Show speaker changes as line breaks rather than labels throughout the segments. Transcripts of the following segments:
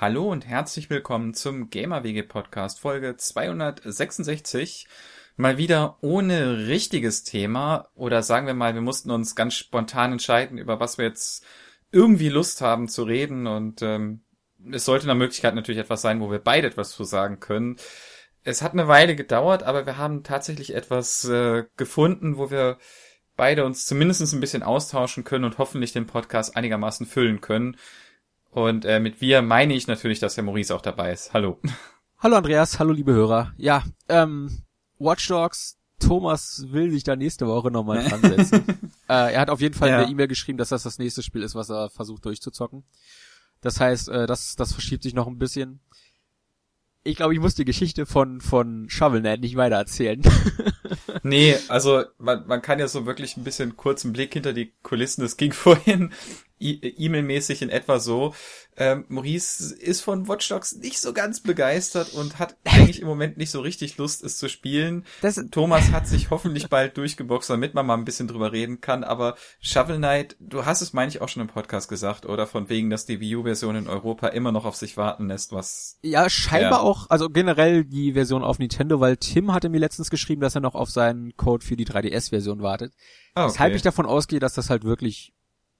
Hallo und herzlich willkommen zum Gamer-WG-Podcast, Folge 266. Mal wieder ohne richtiges Thema, oder sagen wir mal, wir mussten uns ganz spontan entscheiden, über was wir jetzt irgendwie Lust haben zu reden, und es sollte nach Möglichkeit natürlich etwas sein, wo wir beide etwas zu sagen können. Es hat eine Weile gedauert, aber wir haben tatsächlich etwas gefunden, wo wir beide uns zumindest ein bisschen austauschen können und hoffentlich den Podcast einigermaßen füllen können. Und mit wir meine ich natürlich, dass der Maurice auch dabei ist. Hallo.
Hallo Andreas, hallo liebe Hörer. Ja, Watch Dogs, Thomas will sich da nächste Woche nochmal dran setzen. Er hat auf jeden Fall in der E-Mail geschrieben, dass das nächste Spiel ist, was er versucht durchzuzocken. Das heißt, das verschiebt sich noch ein bisschen. Ich glaube, ich muss die Geschichte von Shovel Knight nicht weiter erzählen.
Nee, also man kann ja so wirklich ein bisschen kurzen Blick hinter die Kulissen. Das ging vorhin E-Mail-mäßig in etwa so. Maurice ist von Watch Dogs nicht so ganz begeistert und hat eigentlich im Moment nicht so richtig Lust, es zu spielen. Thomas hat sich hoffentlich bald durchgeboxt, damit man mal ein bisschen drüber reden kann. Aber Shovel Knight, du hast es, meine ich, auch schon im Podcast gesagt, oder? Von wegen, dass die Wii U-Version in Europa immer noch auf sich warten lässt, was...
Ja, scheinbar auch, also generell die Version auf Nintendo, weil Tim hatte mir letztens geschrieben, dass er noch auf seinen Code für die 3DS-Version wartet.
Okay.
Weshalb ich davon ausgehe, dass das halt wirklich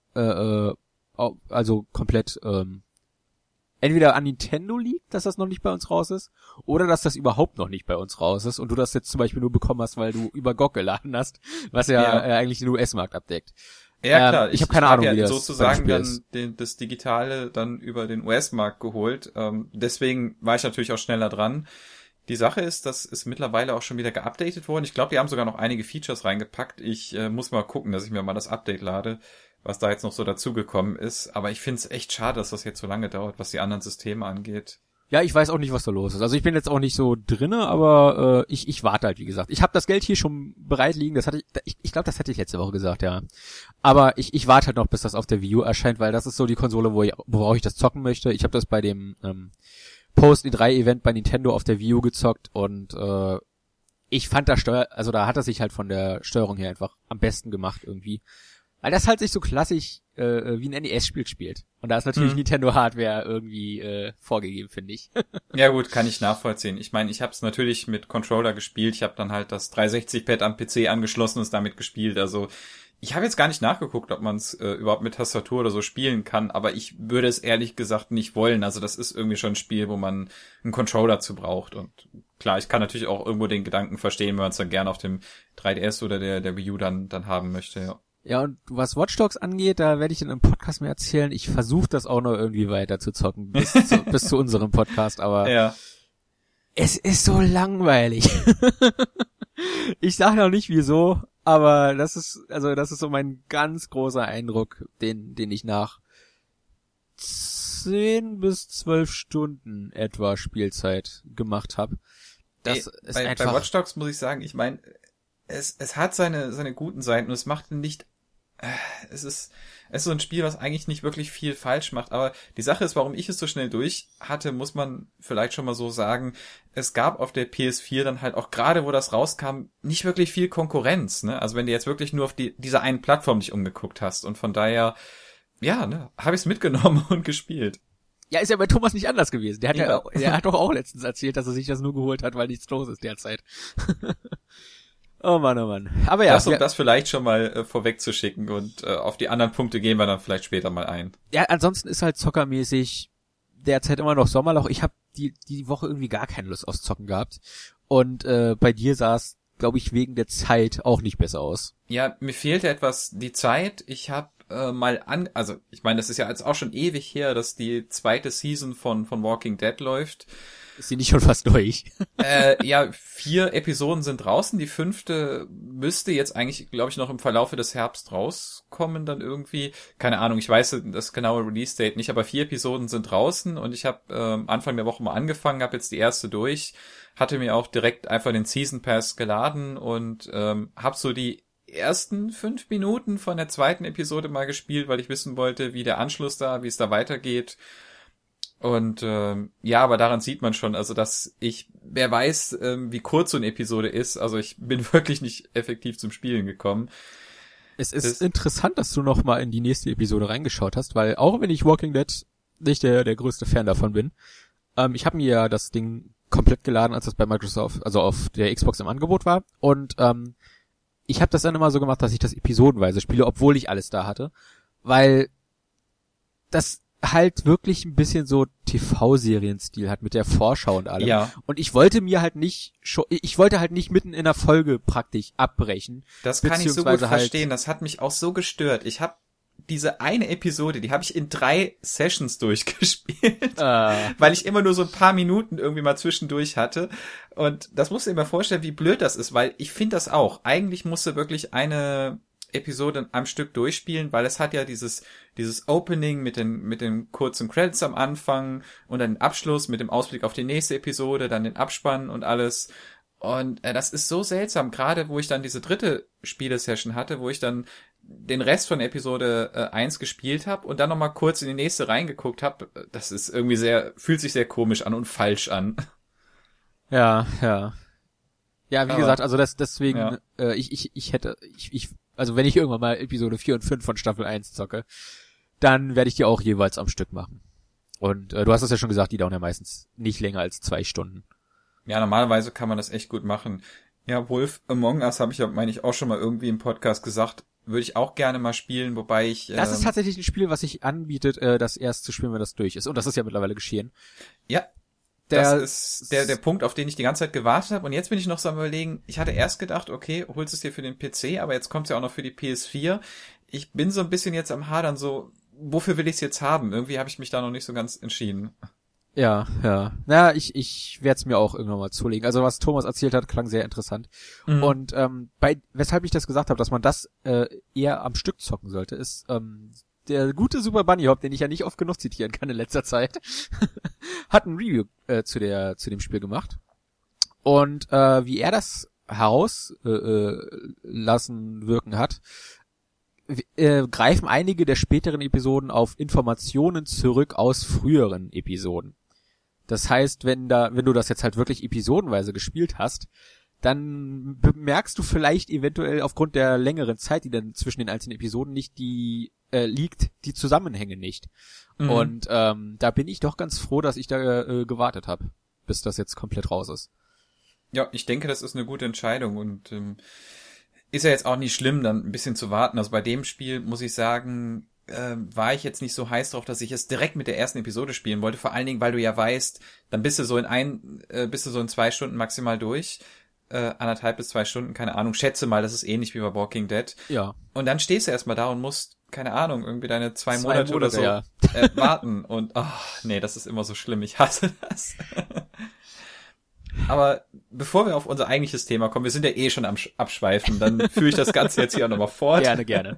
also komplett entweder an Nintendo liegt, dass das noch nicht bei uns raus ist, oder dass das überhaupt noch nicht bei uns raus ist und du das jetzt zum Beispiel nur bekommen hast, weil du über GOG geladen hast, was ja eigentlich den US-Markt abdeckt.
Ja, klar.
Ich habe keine Ahnung,
ja
wie das
sozusagen
ist.
dann das Digitale dann über den US-Markt geholt. Deswegen war ich natürlich auch schneller dran. Die Sache ist, das ist mittlerweile auch schon wieder geupdatet worden. Ich glaube, die haben sogar noch einige Features reingepackt. Ich muss mal gucken, dass ich mir mal das Update lade, was da jetzt noch so dazugekommen ist. Aber ich finde es echt schade, dass das jetzt so lange dauert, was die anderen Systeme angeht.
Ja, ich weiß auch nicht, was da los ist. Also ich bin jetzt auch nicht so drinne, aber ich warte halt, wie gesagt. Ich habe das Geld hier schon bereit liegen. Das hatte ich glaube, das hatte ich letzte Woche gesagt, ja. Aber ich warte halt noch, bis das auf der Wii U erscheint, weil das ist so die Konsole, worauf ich das zocken möchte. Ich habe das bei dem Post-E3-Event bei Nintendo auf der Wii U gezockt und ich fand da da hat er sich halt von der Steuerung her einfach am besten gemacht irgendwie. Weil das halt sich so klassisch wie ein NES-Spiel spielt. Und da ist natürlich Nintendo-Hardware irgendwie vorgegeben, finde ich.
Ja gut, kann ich nachvollziehen. Ich meine, ich habe es natürlich mit Controller gespielt. Ich habe dann halt das 360-Pad am PC angeschlossen und es damit gespielt. Also ich habe jetzt gar nicht nachgeguckt, ob man es überhaupt mit Tastatur oder so spielen kann. Aber ich würde es ehrlich gesagt nicht wollen. Also das ist irgendwie schon ein Spiel, wo man einen Controller zu braucht. Und klar, ich kann natürlich auch irgendwo den Gedanken verstehen, wenn man es dann gerne auf dem 3DS oder der Wii U dann haben möchte, ja.
Ja, und was Watch Dogs angeht, da werde ich dann im Podcast mehr erzählen. Ich versuche das auch noch irgendwie weiter zu zocken, bis zu unserem Podcast, aber
ja.
Es ist so langweilig. Ich sage noch nicht wieso, aber das ist so mein ganz großer Eindruck, den ich nach 10 bis 12 Stunden etwa Spielzeit gemacht habe. Das ist einfach...
Bei Watch Dogs muss ich sagen, ich meine, es hat seine guten Seiten und es macht nicht, es ist so ein Spiel, was eigentlich nicht wirklich viel falsch macht, aber die Sache ist, warum ich es so schnell durch hatte, muss man vielleicht schon mal so sagen, es gab auf der PS4 dann halt auch gerade, wo das rauskam, nicht wirklich viel Konkurrenz, ne? Also wenn du jetzt wirklich nur auf dieser einen Plattform dich umgeguckt hast, und von daher, ja, ne, habe ich es mitgenommen und gespielt.
Ja, ist ja bei Thomas nicht anders gewesen. Der hat doch auch letztens erzählt, dass er sich das nur geholt hat, weil nichts los ist derzeit. Oh Mann. Aber ja.
Um das vielleicht schon mal vorwegzuschicken, und auf die anderen Punkte gehen wir dann vielleicht später mal ein.
Ja, ansonsten ist halt zockermäßig derzeit immer noch Sommerloch. Ich habe die Woche irgendwie gar keine Lust aufs Zocken gehabt. Und bei dir sah es, glaube ich, wegen der Zeit auch nicht besser aus.
Ja, mir fehlte etwas die Zeit. Ich habe also ich meine, das ist ja jetzt auch schon ewig her, dass die zweite Season von Walking Dead läuft.
Ist die nicht schon fast durch?
Ja, 4 Episoden sind draußen. Die 5. müsste jetzt eigentlich, glaube ich, noch im Verlaufe des Herbst rauskommen dann irgendwie. Keine Ahnung, ich weiß das genaue Release-Date nicht, aber 4 Episoden sind draußen, und ich habe Anfang der Woche mal angefangen, habe jetzt die erste durch, hatte mir auch direkt einfach den Season Pass geladen und habe so die ersten 5 Minuten von der zweiten Episode mal gespielt, weil ich wissen wollte, wie der Anschluss wie es da weitergeht. Und ja, aber daran sieht man schon, also dass wer weiß, wie kurz so eine Episode ist, also ich bin wirklich nicht effektiv zum Spielen gekommen.
Es ist interessant, dass du noch mal in die nächste Episode reingeschaut hast, weil auch wenn ich Walking Dead nicht der größte Fan davon bin. Ich habe mir ja das Ding komplett geladen, als das bei Microsoft, also auf der Xbox im Angebot war. Und ich habe das dann immer so gemacht, dass ich das episodenweise spiele, obwohl ich alles da hatte. Weil das halt wirklich ein bisschen so TV-Serienstil hat mit der Vorschau und allem.
Ja.
Und ich wollte halt nicht mitten in der Folge praktisch abbrechen.
Das kann ich so gut verstehen. Das hat mich auch so gestört. Ich habe diese eine Episode, die habe ich in 3 Sessions durchgespielt, weil ich immer nur so ein paar Minuten irgendwie mal zwischendurch hatte. Und das musst du dir mal vorstellen, wie blöd das ist, weil ich finde das auch. Eigentlich musst du wirklich eine Episode am Stück durchspielen, weil es hat ja dieses Opening mit den kurzen Credits am Anfang und dann den Abschluss mit dem Ausblick auf die nächste Episode, dann den Abspann und alles. Und das ist so seltsam, gerade wo ich dann diese 3. Spielesession hatte, wo ich dann den Rest von Episode 1 gespielt habe und dann nochmal kurz in die nächste reingeguckt habe. Das ist irgendwie fühlt sich sehr komisch an und falsch an.
Ja. Ja, wie gesagt, also deswegen,
ja.
Also wenn ich irgendwann mal Episode 4 und 5 von Staffel 1 zocke, dann werde ich die auch jeweils am Stück machen. Und du hast es ja schon gesagt, die dauern ja meistens nicht länger als 2 Stunden.
Ja, normalerweise kann man das echt gut machen. Ja, Wolf Among Us habe ich ja, meine ich, auch schon mal irgendwie im Podcast gesagt, würde ich auch gerne mal spielen, wobei ich...
Das ist tatsächlich ein Spiel, was sich anbietet, das erst zu spielen, wenn das durch ist. Und das ist ja mittlerweile geschehen.
Ja, das ist der Punkt, auf den ich die ganze Zeit gewartet habe. Und jetzt bin ich noch so am Überlegen, ich hatte erst gedacht, okay, holst es dir für den PC, aber jetzt kommt es ja auch noch für die PS4. Ich bin so ein bisschen jetzt am Hadern, so, wofür will ich es jetzt haben? Irgendwie habe ich mich da noch nicht so ganz entschieden.
Ja. Naja, ich werde es mir auch irgendwann mal zulegen. Also was Thomas erzählt hat, klang sehr interessant. Mhm. Und weshalb ich das gesagt habe, dass man das eher am Stück zocken sollte, ist der gute Super Bunny Hop, den ich ja nicht oft genug zitieren kann in letzter Zeit, hat ein Review zu dem Spiel gemacht. Und wie er das lassen wirken hat, greifen einige der späteren Episoden auf Informationen zurück aus früheren Episoden. Das heißt, wenn du das jetzt halt wirklich episodenweise gespielt hast, dann bemerkst du vielleicht eventuell aufgrund der längeren Zeit, die dann zwischen den einzelnen Episoden nicht liegt, die Zusammenhänge nicht. Mhm. Und da bin ich doch ganz froh, dass ich da gewartet habe, bis das jetzt komplett raus ist.
Ja, ich denke, das ist eine gute Entscheidung und ist ja jetzt auch nicht schlimm, dann ein bisschen zu warten. Also bei dem Spiel muss ich sagen, war ich jetzt nicht so heiß drauf, dass ich es direkt mit der ersten Episode spielen wollte. Vor allen Dingen, weil du ja weißt, dann bist du so in 2 Stunden maximal durch. 1,5 bis 2 Stunden, keine Ahnung. Schätze mal, das ist ähnlich wie bei Walking Dead.
Ja.
Und dann stehst du erstmal da und musst, keine Ahnung, irgendwie deine 2 Monate oder so
ja.
Warten. Und nee, das ist immer so schlimm. Ich hasse das. Aber bevor wir auf unser eigentliches Thema kommen, wir sind ja schon am Abschweifen, dann führe ich das Ganze jetzt hier auch nochmal fort.
Gerne.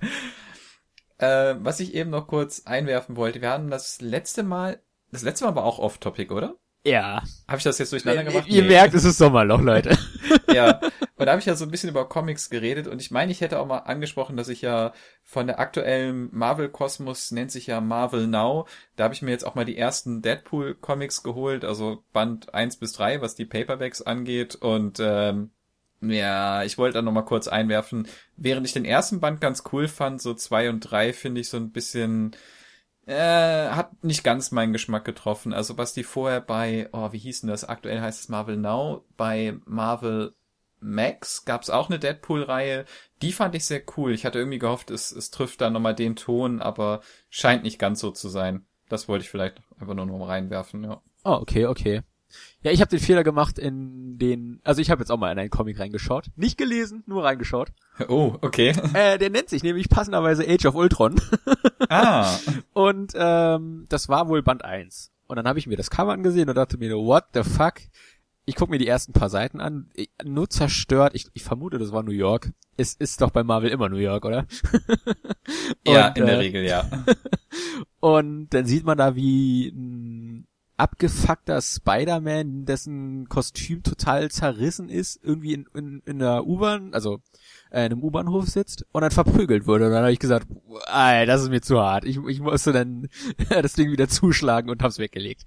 Was ich eben noch kurz einwerfen wollte, wir hatten das letzte Mal war auch off-topic, oder?
Ja.
Habe ich das jetzt durcheinander gemacht?
Ihr merkt, es ist Sommerloch, Leute.
Ja, und da habe ich ja so ein bisschen über Comics geredet und ich meine, ich hätte auch mal angesprochen, dass ich ja von der aktuellen Marvel-Kosmos, nennt sich ja Marvel Now, da habe ich mir jetzt auch mal die ersten Deadpool-Comics geholt, also Band 1 bis 3, was die Paperbacks angeht und ja, ich wollte dann noch mal kurz einwerfen, während ich den ersten Band ganz cool fand, so 2 und 3 finde ich so ein bisschen... hat nicht ganz meinen Geschmack getroffen. Also was die vorher bei, wie hieß denn das? Aktuell heißt es Marvel Now. Bei Marvel Max gab's auch eine Deadpool-Reihe. Die fand ich sehr cool. Ich hatte irgendwie gehofft, es trifft da nochmal den Ton, aber scheint nicht ganz so zu sein. Das wollte ich vielleicht einfach nur noch mal reinwerfen, ja.
Oh, okay. Ja, ich habe den Fehler gemacht also ich habe jetzt auch mal in einen Comic reingeschaut. Nicht gelesen, nur reingeschaut.
Oh, okay.
Der nennt sich nämlich passenderweise Age of Ultron. Und das war wohl Band 1. Und dann habe ich mir das Cover angesehen und dachte mir, what the fuck? Ich gucke mir die ersten paar Seiten an. Nur zerstört. Ich vermute, das war New York. Es ist doch bei Marvel immer New York, oder?
Ja, in der Regel, ja.
Und dann sieht man da, wie ein abgefuckter Spider-Man, dessen Kostüm total zerrissen ist, irgendwie in einer U-Bahn, also in einem U-Bahnhof sitzt und dann verprügelt wurde. Und dann habe ich gesagt, das ist mir zu hart. Ich musste dann das Ding wieder zuschlagen und hab's weggelegt.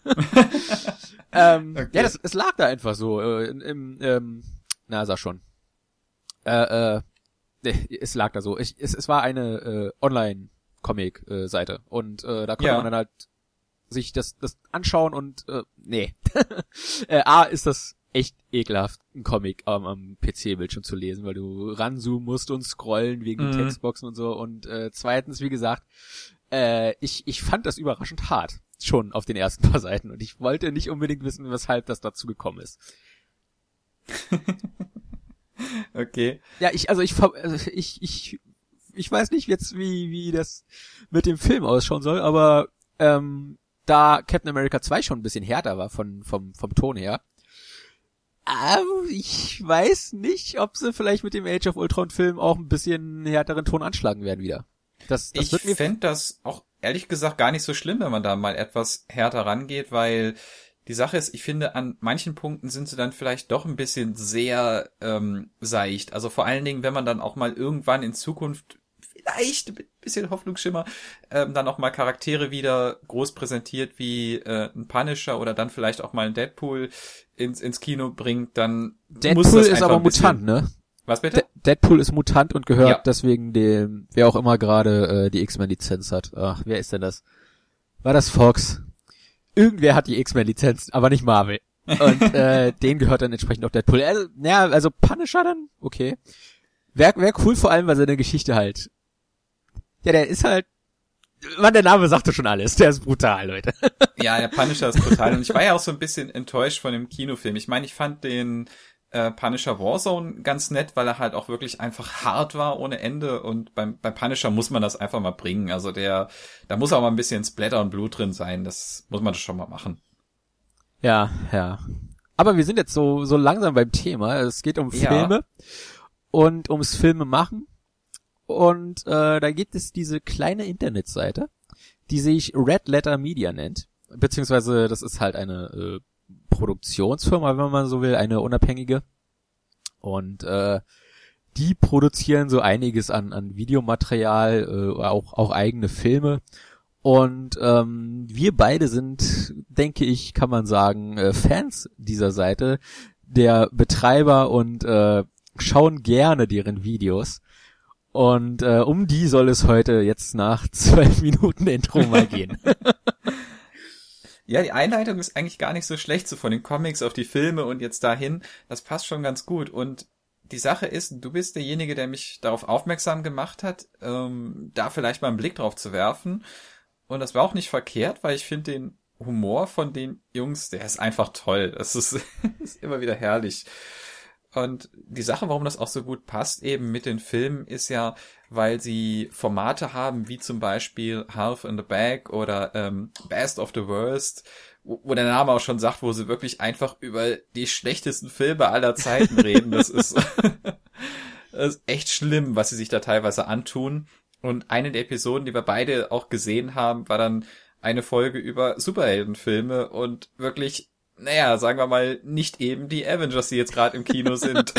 Okay. Ja, es lag da einfach so. Sag schon. Es lag da so. Es war eine Online Comic-Seite. Und da konnte man dann halt sich das anschauen und nee. A, ist das echt ekelhaft, einen Comic am PC-Bildschirm zu lesen, weil du ranzoomen musst und scrollen wegen den Textboxen und so. Und zweitens, wie gesagt, ich fand das überraschend hart, schon auf den ersten paar Seiten. Und ich wollte nicht unbedingt wissen, weshalb das dazu gekommen ist.
Okay.
Ja, ich weiß nicht jetzt, wie das mit dem Film ausschauen soll, aber da Captain America 2 schon ein bisschen härter war vom Ton her, ich weiß nicht, ob sie vielleicht mit dem Age of Ultron Film auch ein bisschen härteren Ton anschlagen werden wieder.
Ich fände das auch ehrlich gesagt gar nicht so schlimm, wenn man da mal etwas härter rangeht, weil die Sache ist, ich finde, an manchen Punkten sind sie dann vielleicht doch ein bisschen sehr seicht. Also vor allen Dingen, wenn man dann auch mal irgendwann in Zukunft vielleicht ein bisschen Hoffnungsschimmer dann auch mal Charaktere wieder groß präsentiert wie ein Punisher oder dann vielleicht auch mal ein Deadpool ins Kino bringt, dann
Deadpool
muss das
ist aber Mutant, ne?
Was bitte?
Deadpool ist Mutant und gehört deswegen dem, wer auch immer gerade die X-Men-Lizenz hat. Ach, wer ist denn das? War das Fox? Irgendwer hat die X-Men-Lizenz, aber nicht Marvel. Und denen gehört dann entsprechend auch Deadpool. Also Punisher dann, okay. Wär cool, vor allem, weil seine Geschichte halt. Ja, der ist halt. Mann, der Name sagte schon alles. Der ist brutal, Leute.
Ja, der Punisher ist brutal. Und ich war ja auch so ein bisschen enttäuscht von dem Kinofilm. Ich meine, ich fand den Punisher Warzone ganz nett, weil er halt auch wirklich einfach hart war ohne Ende. Und beim Punisher muss man das einfach mal bringen. Also da muss auch mal ein bisschen Splatter und Blut drin sein. Das muss man das schon mal machen.
Ja. Aber wir sind jetzt so langsam beim Thema. Es geht um Filme und ums Filme machen. Und da gibt es diese kleine Internetseite, die sich Red Letter Media nennt. Beziehungsweise das ist halt eine Produktionsfirma, wenn man so will, eine unabhängige. Und die produzieren so einiges an Videomaterial, auch eigene Filme. Und wir beide sind, denke ich, kann man sagen, Fans dieser Seite, der Betreiber und schauen gerne deren Videos. Und um die soll es heute jetzt nach 12 Minuten Intro mal gehen.
Ja, die Einleitung ist eigentlich gar nicht so schlecht, so von den Comics auf die Filme und jetzt dahin. Das passt schon ganz gut. Und die Sache ist, du bist derjenige, der mich darauf aufmerksam gemacht hat, da vielleicht mal einen Blick drauf zu werfen. Und das war auch nicht verkehrt, weil ich finde den Humor von den Jungs, der ist einfach toll. Das ist immer wieder herrlich. Und die Sache, warum das auch so gut passt, eben mit den Filmen, ist ja, weil sie Formate haben, wie zum Beispiel Half in the Bag oder Best of the Worst, wo der Name auch schon sagt, wo sie wirklich einfach über die schlechtesten Filme aller Zeiten reden. Das ist echt schlimm, was sie sich da teilweise antun. Und eine der Episoden, die wir beide auch gesehen haben, war dann eine Folge über Superheldenfilme und wirklich, naja, sagen wir mal, nicht eben die Avengers, die jetzt gerade im Kino sind.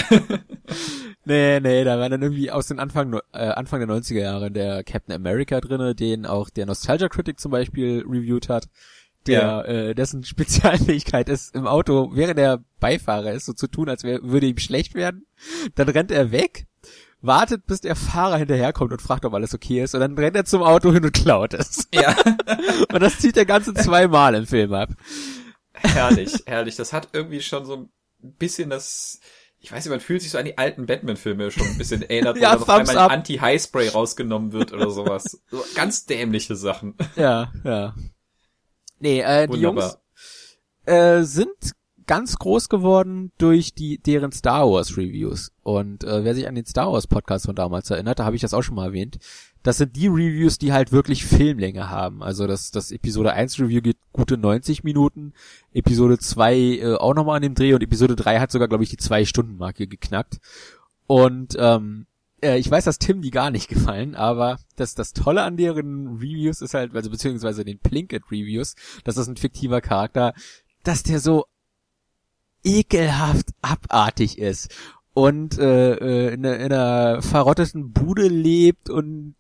Nee, da war dann irgendwie aus den Anfang der 90er Jahre der Captain America drinne, den auch der Nostalgia Critic zum Beispiel reviewed hat, dessen Spezialfähigkeit ist, im Auto, während er Beifahrer ist, so zu tun, als würde ihm schlecht werden. Dann rennt er weg, wartet, bis der Fahrer hinterherkommt und fragt, ob alles okay ist, und dann rennt er zum Auto hin und klaut es.
Ja.
Und das zieht er ganze 2 Mal im Film ab.
Herrlich. Das hat irgendwie schon so ein bisschen das, ich weiß nicht, man fühlt sich so an die alten Batman-Filme schon ein bisschen erinnert,
ja,
wo auf einmal ein Anti-Highspray rausgenommen wird oder sowas. So ganz dämliche Sachen.
Ja. Nee, die Jungs sind ganz groß geworden durch deren Star Wars Reviews. Und wer sich an den Star Wars Podcast von damals erinnert, da habe ich das auch schon mal erwähnt. Das sind die Reviews, die halt wirklich Filmlänge haben. Also das Episode 1 Review geht gute 90 Minuten, Episode 2 auch nochmal an dem Dreh und Episode 3 hat sogar, glaube ich, die 2-Stunden-Marke geknackt. Und ich weiß, dass Tim die gar nicht gefallen, aber das Tolle an deren Reviews ist halt, also beziehungsweise den Plinkett Reviews, dass das ein fiktiver Charakter, dass der so ekelhaft abartig ist und in einer verrotteten Bude lebt und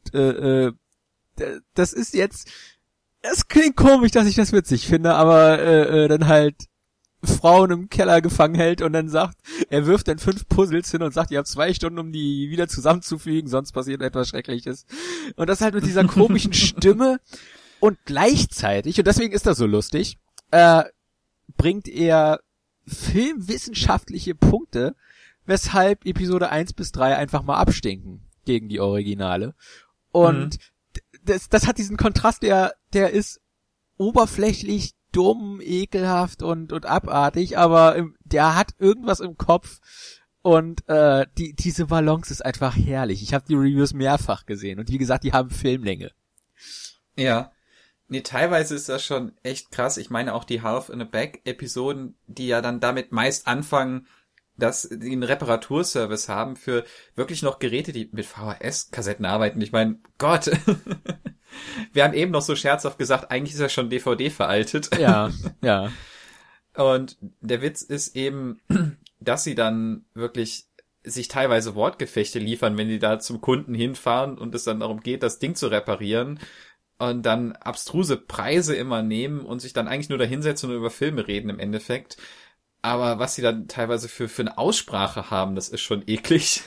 das ist jetzt, das klingt komisch, dass ich das witzig finde, aber dann halt Frauen im Keller gefangen hält und dann sagt, er wirft dann 5 Puzzles hin und sagt, ihr habt 2 Stunden, um die wieder zusammenzufügen, sonst passiert etwas Schreckliches. Und das halt mit dieser komischen Stimme und gleichzeitig, und deswegen ist das so lustig, bringt er filmwissenschaftliche Punkte, weshalb Episode 1 bis 3 einfach mal abstinken gegen die Originale. Und das hat diesen Kontrast, der ist oberflächlich, dumm, ekelhaft und abartig, aber der hat irgendwas im Kopf und diese Balance ist einfach herrlich. Ich habe die Reviews mehrfach gesehen und wie gesagt, die haben Filmlänge.
Ja. Nee, teilweise ist das schon echt krass. Ich meine auch die Half in a Bag Episoden, die ja dann damit meist anfangen, dass die einen Reparaturservice haben für wirklich noch Geräte, die mit VHS-Kassetten arbeiten. Ich meine, Gott. Wir haben eben noch so scherzhaft gesagt, eigentlich ist er schon DVD veraltet.
Ja, ja.
Und der Witz ist eben, dass sie dann wirklich sich teilweise Wortgefechte liefern, wenn die da zum Kunden hinfahren und es dann darum geht, das Ding zu reparieren und dann abstruse Preise immer nehmen und sich dann eigentlich nur da hinsetzen und über Filme reden im Endeffekt. Aber was sie dann teilweise für eine Aussprache haben, das ist schon eklig.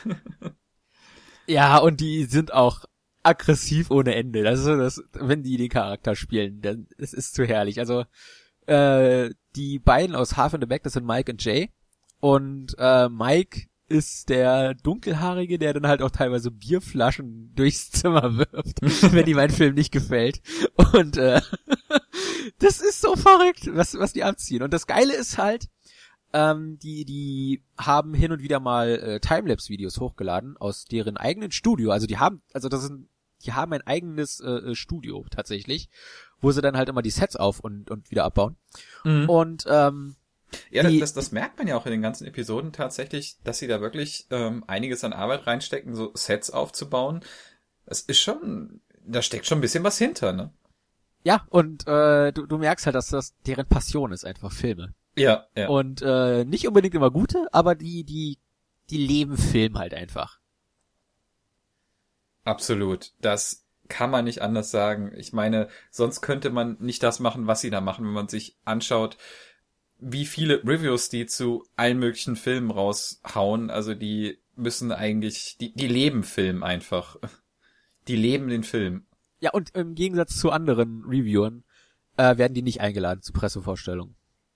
Ja, und die sind auch aggressiv ohne Ende. Das ist so, wenn die den Charakter spielen, dann es ist zu herrlich. Also die beiden aus Half in the Back, das sind Mike und Jay. Und Mike ist der Dunkelhaarige, der dann halt auch teilweise Bierflaschen durchs Zimmer wirft, wenn ihm ein Film nicht gefällt. Und das ist so verrückt, was die abziehen. Und das Geile ist halt, die haben hin und wieder mal Timelapse-Videos hochgeladen aus deren eigenen Studio. Also die haben ein eigenes Studio tatsächlich, wo sie dann halt immer die Sets auf und wieder abbauen. Mhm. Und
ja, das merkt man ja auch in den ganzen Episoden tatsächlich, dass sie da wirklich einiges an Arbeit reinstecken, so Sets aufzubauen. Das ist schon, da steckt schon ein bisschen was hinter, ne?
Ja, und du merkst halt, dass das deren Passion ist, einfach Filme.
Ja, ja.
Und nicht unbedingt immer gute, aber die leben Film halt einfach.
Absolut. Das kann man nicht anders sagen. Ich meine, sonst könnte man nicht das machen, was sie da machen, wenn man sich anschaut, wie viele Reviews die zu allen möglichen Filmen raushauen. Also die müssen eigentlich, die leben Film einfach. Die leben den Film.
Ja, und im Gegensatz zu anderen Reviewern werden die nicht eingeladen zu Pressevorstellungen.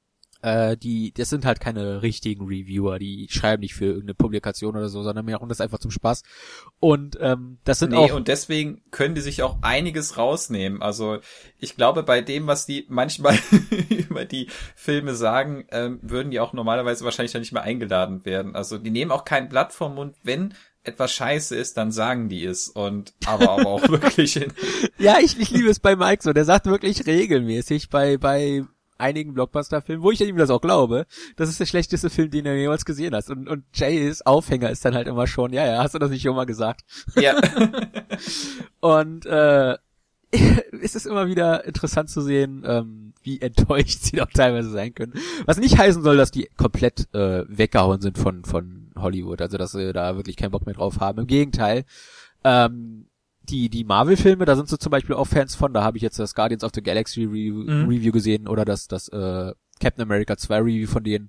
Das sind halt keine richtigen Reviewer, die schreiben nicht für irgendeine Publikation oder so, sondern machen das einfach zum Spaß. Und das sind auch...
und deswegen können die sich auch einiges rausnehmen. Also ich glaube, bei dem, was die manchmal über die Filme sagen, würden die auch normalerweise wahrscheinlich dann nicht mehr eingeladen werden. Also die nehmen auch kein Blatt vom Mund, wenn etwas scheiße ist, dann sagen die es. Und aber auch wirklich...
Ja, ich liebe es bei Mike so. Der sagt wirklich regelmäßig bei einigen Blockbuster-Filmen, wo ich ihm das auch glaube, das ist der schlechteste Film, den du jemals gesehen hast. Und Jays Aufhänger ist dann halt immer schon, ja, hast du das nicht schon mal gesagt?
Ja.
Und es ist immer wieder interessant zu sehen, wie enttäuscht sie doch teilweise sein können. Was nicht heißen soll, dass die komplett weggehauen sind von Hollywood, also dass sie da wirklich keinen Bock mehr drauf haben. Im Gegenteil, die Marvel-Filme, da sind sie zum Beispiel auch Fans von, da habe ich jetzt das Guardians of the Galaxy Review gesehen oder das Captain America 2 Review von denen,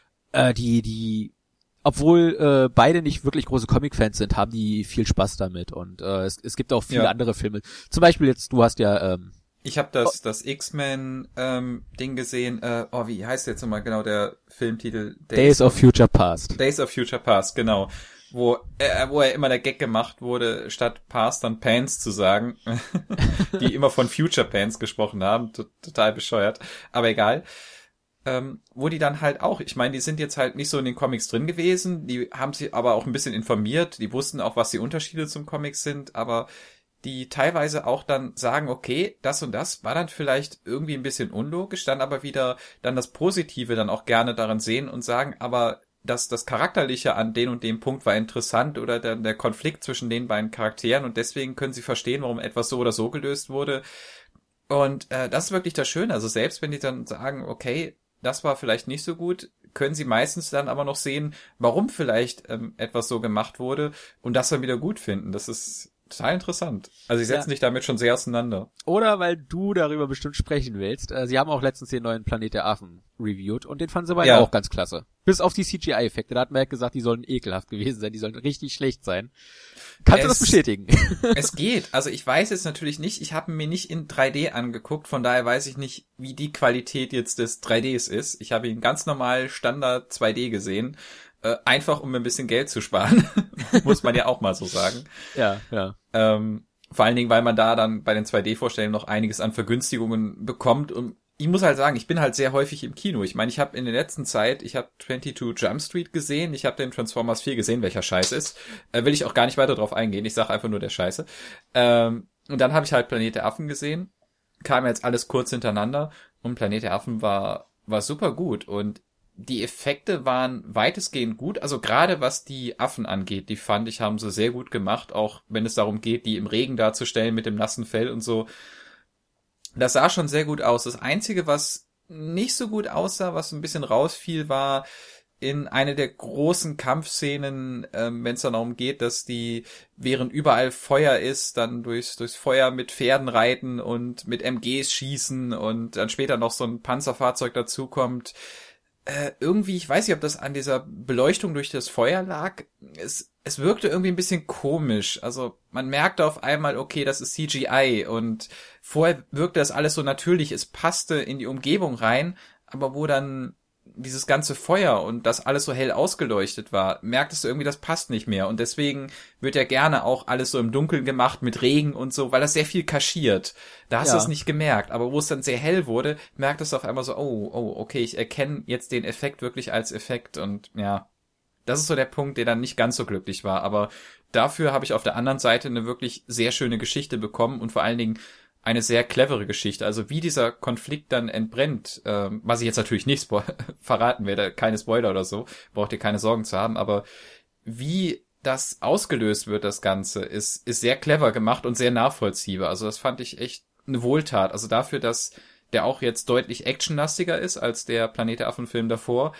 die obwohl beide nicht wirklich große Comic-Fans sind, haben die viel Spaß damit und es gibt auch viele andere Filme. Zum Beispiel jetzt, du hast ja
ich habe das X-Men Ding gesehen, wie heißt jetzt nochmal genau der Filmtitel?
Days of Future Past.
Days of Future Past, genau. Wo er immer der Gag gemacht wurde, statt Past dann Pants zu sagen, die immer von Future Pants gesprochen haben, total bescheuert, aber egal. Wo die dann halt auch, ich meine, die sind jetzt halt nicht so in den Comics drin gewesen, die haben sich aber auch ein bisschen informiert, die wussten auch, was die Unterschiede zum Comics sind, aber die teilweise auch dann sagen, okay, das und das war dann vielleicht irgendwie ein bisschen unlogisch, dann aber wieder dann das Positive dann auch gerne daran sehen und sagen, aber das Charakterliche an den und dem Punkt war interessant oder der Konflikt zwischen den beiden Charakteren und deswegen können sie verstehen, warum etwas so oder so gelöst wurde. Und das ist wirklich das Schöne. Also selbst wenn die dann sagen, okay, das war vielleicht nicht so gut, können sie meistens dann aber noch sehen, warum vielleicht etwas so gemacht wurde und das dann wieder gut finden. Das ist total interessant. Also sie setzen sich damit schon sehr auseinander.
Oder weil du darüber bestimmt sprechen willst. Sie haben auch letztens den neuen Planet der Affen reviewed und den fanden sie beide auch ganz klasse. Bis auf die CGI-Effekte. Da hat Mac gesagt, die sollen ekelhaft gewesen sein, die sollen richtig schlecht sein. Kannst du das bestätigen?
Es geht. Also ich weiß jetzt natürlich nicht, ich habe mir nicht in 3D angeguckt, von daher weiß ich nicht, wie die Qualität jetzt des 3Ds ist. Ich habe ihn ganz normal Standard 2D gesehen, einfach um ein bisschen Geld zu sparen, muss man ja auch mal so sagen.
Ja.
Vor allen Dingen, weil man da dann bei den 2D-Vorstellungen noch einiges an Vergünstigungen bekommt und ich muss halt sagen, ich bin halt sehr häufig im Kino. Ich meine, ich habe in der letzten Zeit, ich habe 22 Jump Street gesehen, ich habe den Transformers 4 gesehen, welcher scheiße ist. Will ich auch gar nicht weiter drauf eingehen, ich sage einfach nur der Scheiße. Und dann habe ich halt Planet der Affen gesehen, kam jetzt alles kurz hintereinander und Planet der Affen war super gut und die Effekte waren weitestgehend gut, also gerade was die Affen angeht, die fand ich, haben sie sehr gut gemacht, auch wenn es darum geht, die im Regen darzustellen mit dem nassen Fell und so. Das sah schon sehr gut aus. Das Einzige, was nicht so gut aussah, was ein bisschen rausfiel, war in eine der großen Kampfszenen, wenn es dann darum geht, dass die, während überall Feuer ist, dann durchs Feuer mit Pferden reiten und mit MGs schießen und dann später noch so ein Panzerfahrzeug dazukommt. Irgendwie, ich weiß nicht, ob das an dieser Beleuchtung durch das Feuer lag. Es wirkte irgendwie ein bisschen komisch. Also man merkte auf einmal, okay, das ist CGI und vorher wirkte das alles so natürlich. Es passte in die Umgebung rein, aber wo dann dieses ganze Feuer und das alles so hell ausgeleuchtet war, merktest du irgendwie, das passt nicht mehr. Und deswegen wird ja gerne auch alles so im Dunkeln gemacht mit Regen und so, weil das sehr viel kaschiert. Da hast du es nicht gemerkt. Aber wo es dann sehr hell wurde, merktest du auf einmal so, oh, okay, ich erkenne jetzt den Effekt wirklich als Effekt. Und ja, das ist so der Punkt, der dann nicht ganz so glücklich war. Aber dafür habe ich auf der anderen Seite eine wirklich sehr schöne Geschichte bekommen und vor allen Dingen eine sehr clevere Geschichte. Also wie dieser Konflikt dann entbrennt, was ich jetzt natürlich nicht verraten werde, keine Spoiler oder so, braucht ihr keine Sorgen zu haben, aber wie das ausgelöst wird, das Ganze, ist sehr clever gemacht und sehr nachvollziehbar. Also das fand ich echt eine Wohltat. Also dafür, dass der auch jetzt deutlich actionlastiger ist als der Planet der Affen-Film davor,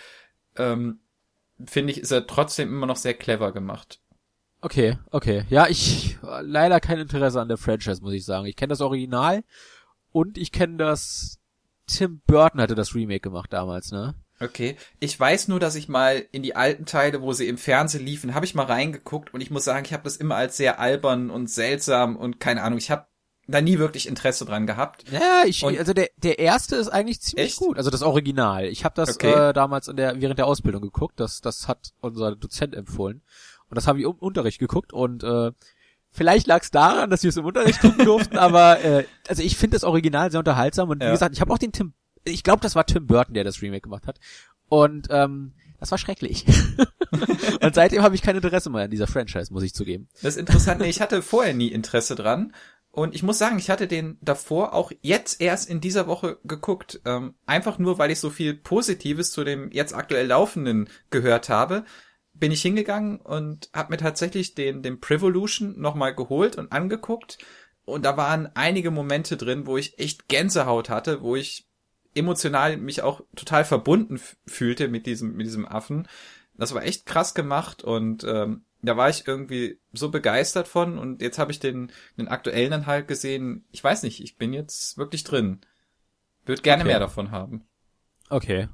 finde ich, ist er trotzdem immer noch sehr clever gemacht.
Okay. Ja, ich leider kein Interesse an der Franchise, muss ich sagen. Ich kenne das Original und ich kenne das, Tim Burton hatte das Remake gemacht damals, ne?
Okay, ich weiß nur, dass ich mal in die alten Teile, wo sie im Fernsehen liefen, habe ich mal reingeguckt und ich muss sagen, ich habe das immer als sehr albern und seltsam und keine Ahnung, ich habe da nie wirklich Interesse dran gehabt.
Ja, also der erste ist eigentlich ziemlich gut, also das Original. Ich habe das damals während der Ausbildung geguckt, das hat unser Dozent empfohlen. Und das haben wir im Unterricht geguckt und vielleicht lag es daran, dass wir es im Unterricht gucken durften, aber also ich finde das Original sehr unterhaltsam und wie gesagt, ich habe auch ich glaube, das war Tim Burton, der das Remake gemacht hat und das war schrecklich. Und seitdem habe ich kein Interesse mehr an dieser Franchise, muss ich zugeben.
Das ist interessant, ich hatte vorher nie Interesse dran und ich muss sagen, ich hatte den davor auch jetzt erst in dieser Woche geguckt, einfach nur, weil ich so viel Positives zu dem jetzt aktuell laufenden gehört habe. Bin ich hingegangen und habe mir tatsächlich den Prevolution nochmal geholt und angeguckt und da waren einige Momente drin, wo ich echt Gänsehaut hatte, wo ich emotional mich auch total verbunden fühlte mit diesem Affen. Das war echt krass gemacht und da war ich irgendwie so begeistert von und jetzt habe ich den aktuellen dann halt gesehen. Ich weiß nicht, ich bin jetzt wirklich drin. Würde gerne mehr davon haben.
Okay.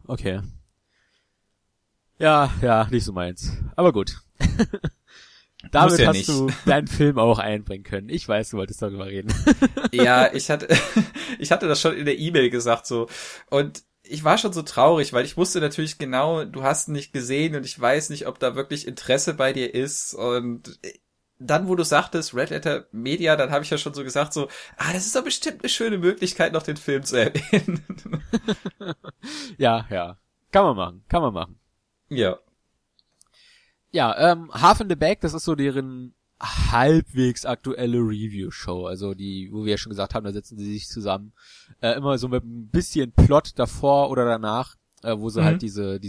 Ja, nicht so meins. Aber gut. Damit hast du deinen Film auch einbringen können. Ich weiß, du wolltest darüber reden.
Ja, ich hatte das schon in der E-Mail gesagt so. Und ich war schon so traurig, weil ich wusste natürlich genau, du hast ihn nicht gesehen und ich weiß nicht, ob da wirklich Interesse bei dir ist. Und dann, wo du sagtest, Red Letter Media, dann habe ich ja schon so gesagt so, das ist doch bestimmt eine schöne Möglichkeit, noch den Film zu erwähnen.
Ja. Kann man machen.
Ja.
Ja, Half in the Bag, das ist so deren halbwegs aktuelle Review-Show. Also wo wir ja schon gesagt haben, da setzen sie sich zusammen. Immer so mit ein bisschen Plot davor oder danach, wo sie halt diese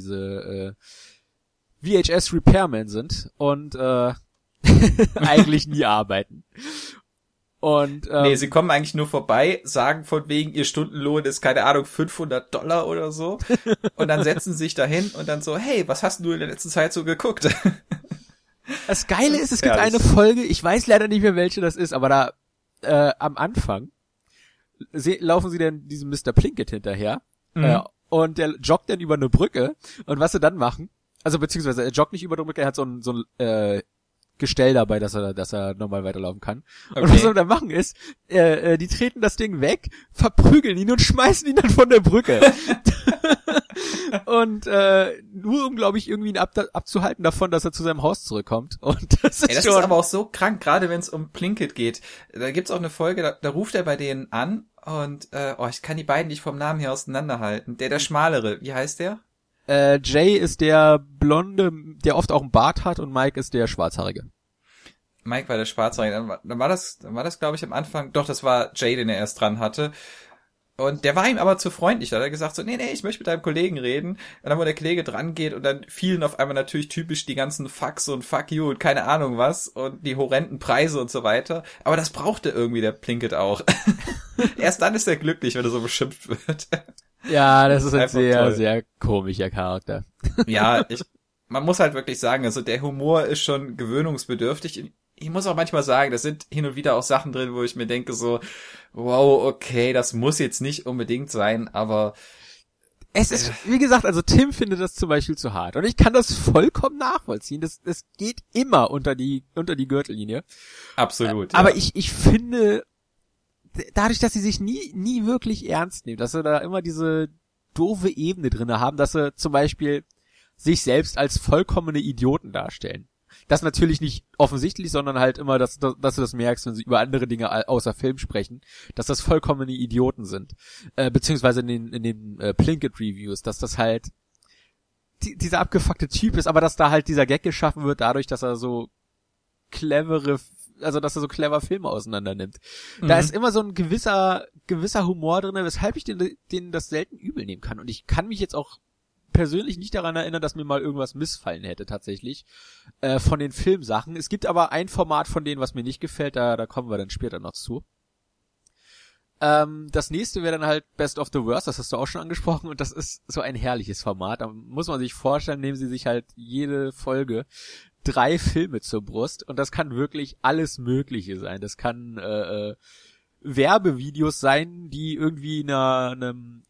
VHS-Repairmen sind und eigentlich nie arbeiten. Und
nee, sie kommen eigentlich nur vorbei, sagen von wegen, ihr Stundenlohn ist, keine Ahnung, $500 oder so. Und dann setzen sie sich dahin und dann so, hey, was hast du in der letzten Zeit so geguckt?
Das Geile ist, es gibt eine Folge, ich weiß leider nicht mehr, welche das ist, aber da am Anfang laufen sie dann diesem Mr. Plinkett hinterher und der joggt dann über eine Brücke und was sie dann machen, also beziehungsweise er joggt nicht über eine Brücke, er hat so ein Gestell dabei, dass er normal weiterlaufen kann. Okay. Und was sie dann machen ist, die treten das Ding weg, verprügeln ihn und schmeißen ihn dann von der Brücke. Und nur um, glaube ich, irgendwie ihn abzuhalten davon, dass er zu seinem Haus zurückkommt. Und das ist
das ist aber auch so krank, gerade wenn es um Plinkett geht. Da gibt's auch eine Folge, da ruft er bei denen an und ich kann die beiden nicht vom Namen her auseinanderhalten. Der Schmalere, wie heißt der?
Jay ist der Blonde, der oft auch einen Bart hat, und Mike ist der Schwarzhaarige.
Mike war der Schwarzhaarige. Dann war das, glaube ich, am Anfang, doch, das war Jay, den er erst dran hatte. Und der war ihm aber zu freundlich. Da hat er gesagt so, nee, ich möchte mit deinem Kollegen reden. Und dann, wo der Kollege dran geht und dann fielen auf einmal natürlich typisch die ganzen Fucks und Fuck you und keine Ahnung was und die horrenden Preise und so weiter. Aber das brauchte irgendwie der Plinkett auch. Erst dann ist er glücklich, wenn er so beschimpft wird.
Ja, das ist ein sehr, toll. Sehr komischer Charakter.
Ja, man muss halt wirklich sagen, also der Humor ist schon gewöhnungsbedürftig. Ich muss auch manchmal sagen, das sind hin und wieder auch Sachen drin, wo ich mir denke so, wow, okay, das muss jetzt nicht unbedingt sein, aber
es ist, wie gesagt, also Tim findet das zum Beispiel zu hart und ich kann das vollkommen nachvollziehen. Das geht immer unter die Gürtellinie.
Absolut.
Aber ich finde, dadurch, dass sie sich nie wirklich ernst nehmen, dass sie da immer diese doofe Ebene drinne haben, dass sie zum Beispiel sich selbst als vollkommene Idioten darstellen. Das natürlich nicht offensichtlich, sondern halt immer, dass du das merkst, wenn sie über andere Dinge außer Film sprechen, dass das vollkommene Idioten sind. Beziehungsweise in den Plinkett-Reviews, dass das halt dieser abgefuckte Typ ist, aber dass da halt dieser Gag geschaffen wird dadurch, dass er so clever Filme auseinander nimmt. Da ist immer so ein gewisser Humor drin, weshalb ich den das selten übel nehmen kann. Und ich kann mich jetzt auch persönlich nicht daran erinnern, dass mir mal irgendwas missfallen hätte tatsächlich von den Filmsachen. Es gibt aber ein Format von denen, was mir nicht gefällt, da kommen wir dann später noch zu. Das nächste wäre dann halt Best of the Worst, das hast du auch schon angesprochen, und das ist so ein herrliches Format. Da muss man sich vorstellen, nehmen sie sich halt jede Folge 3 Filme zur Brust und das kann wirklich alles Mögliche sein. Das kann Werbevideos sein, die irgendwie einem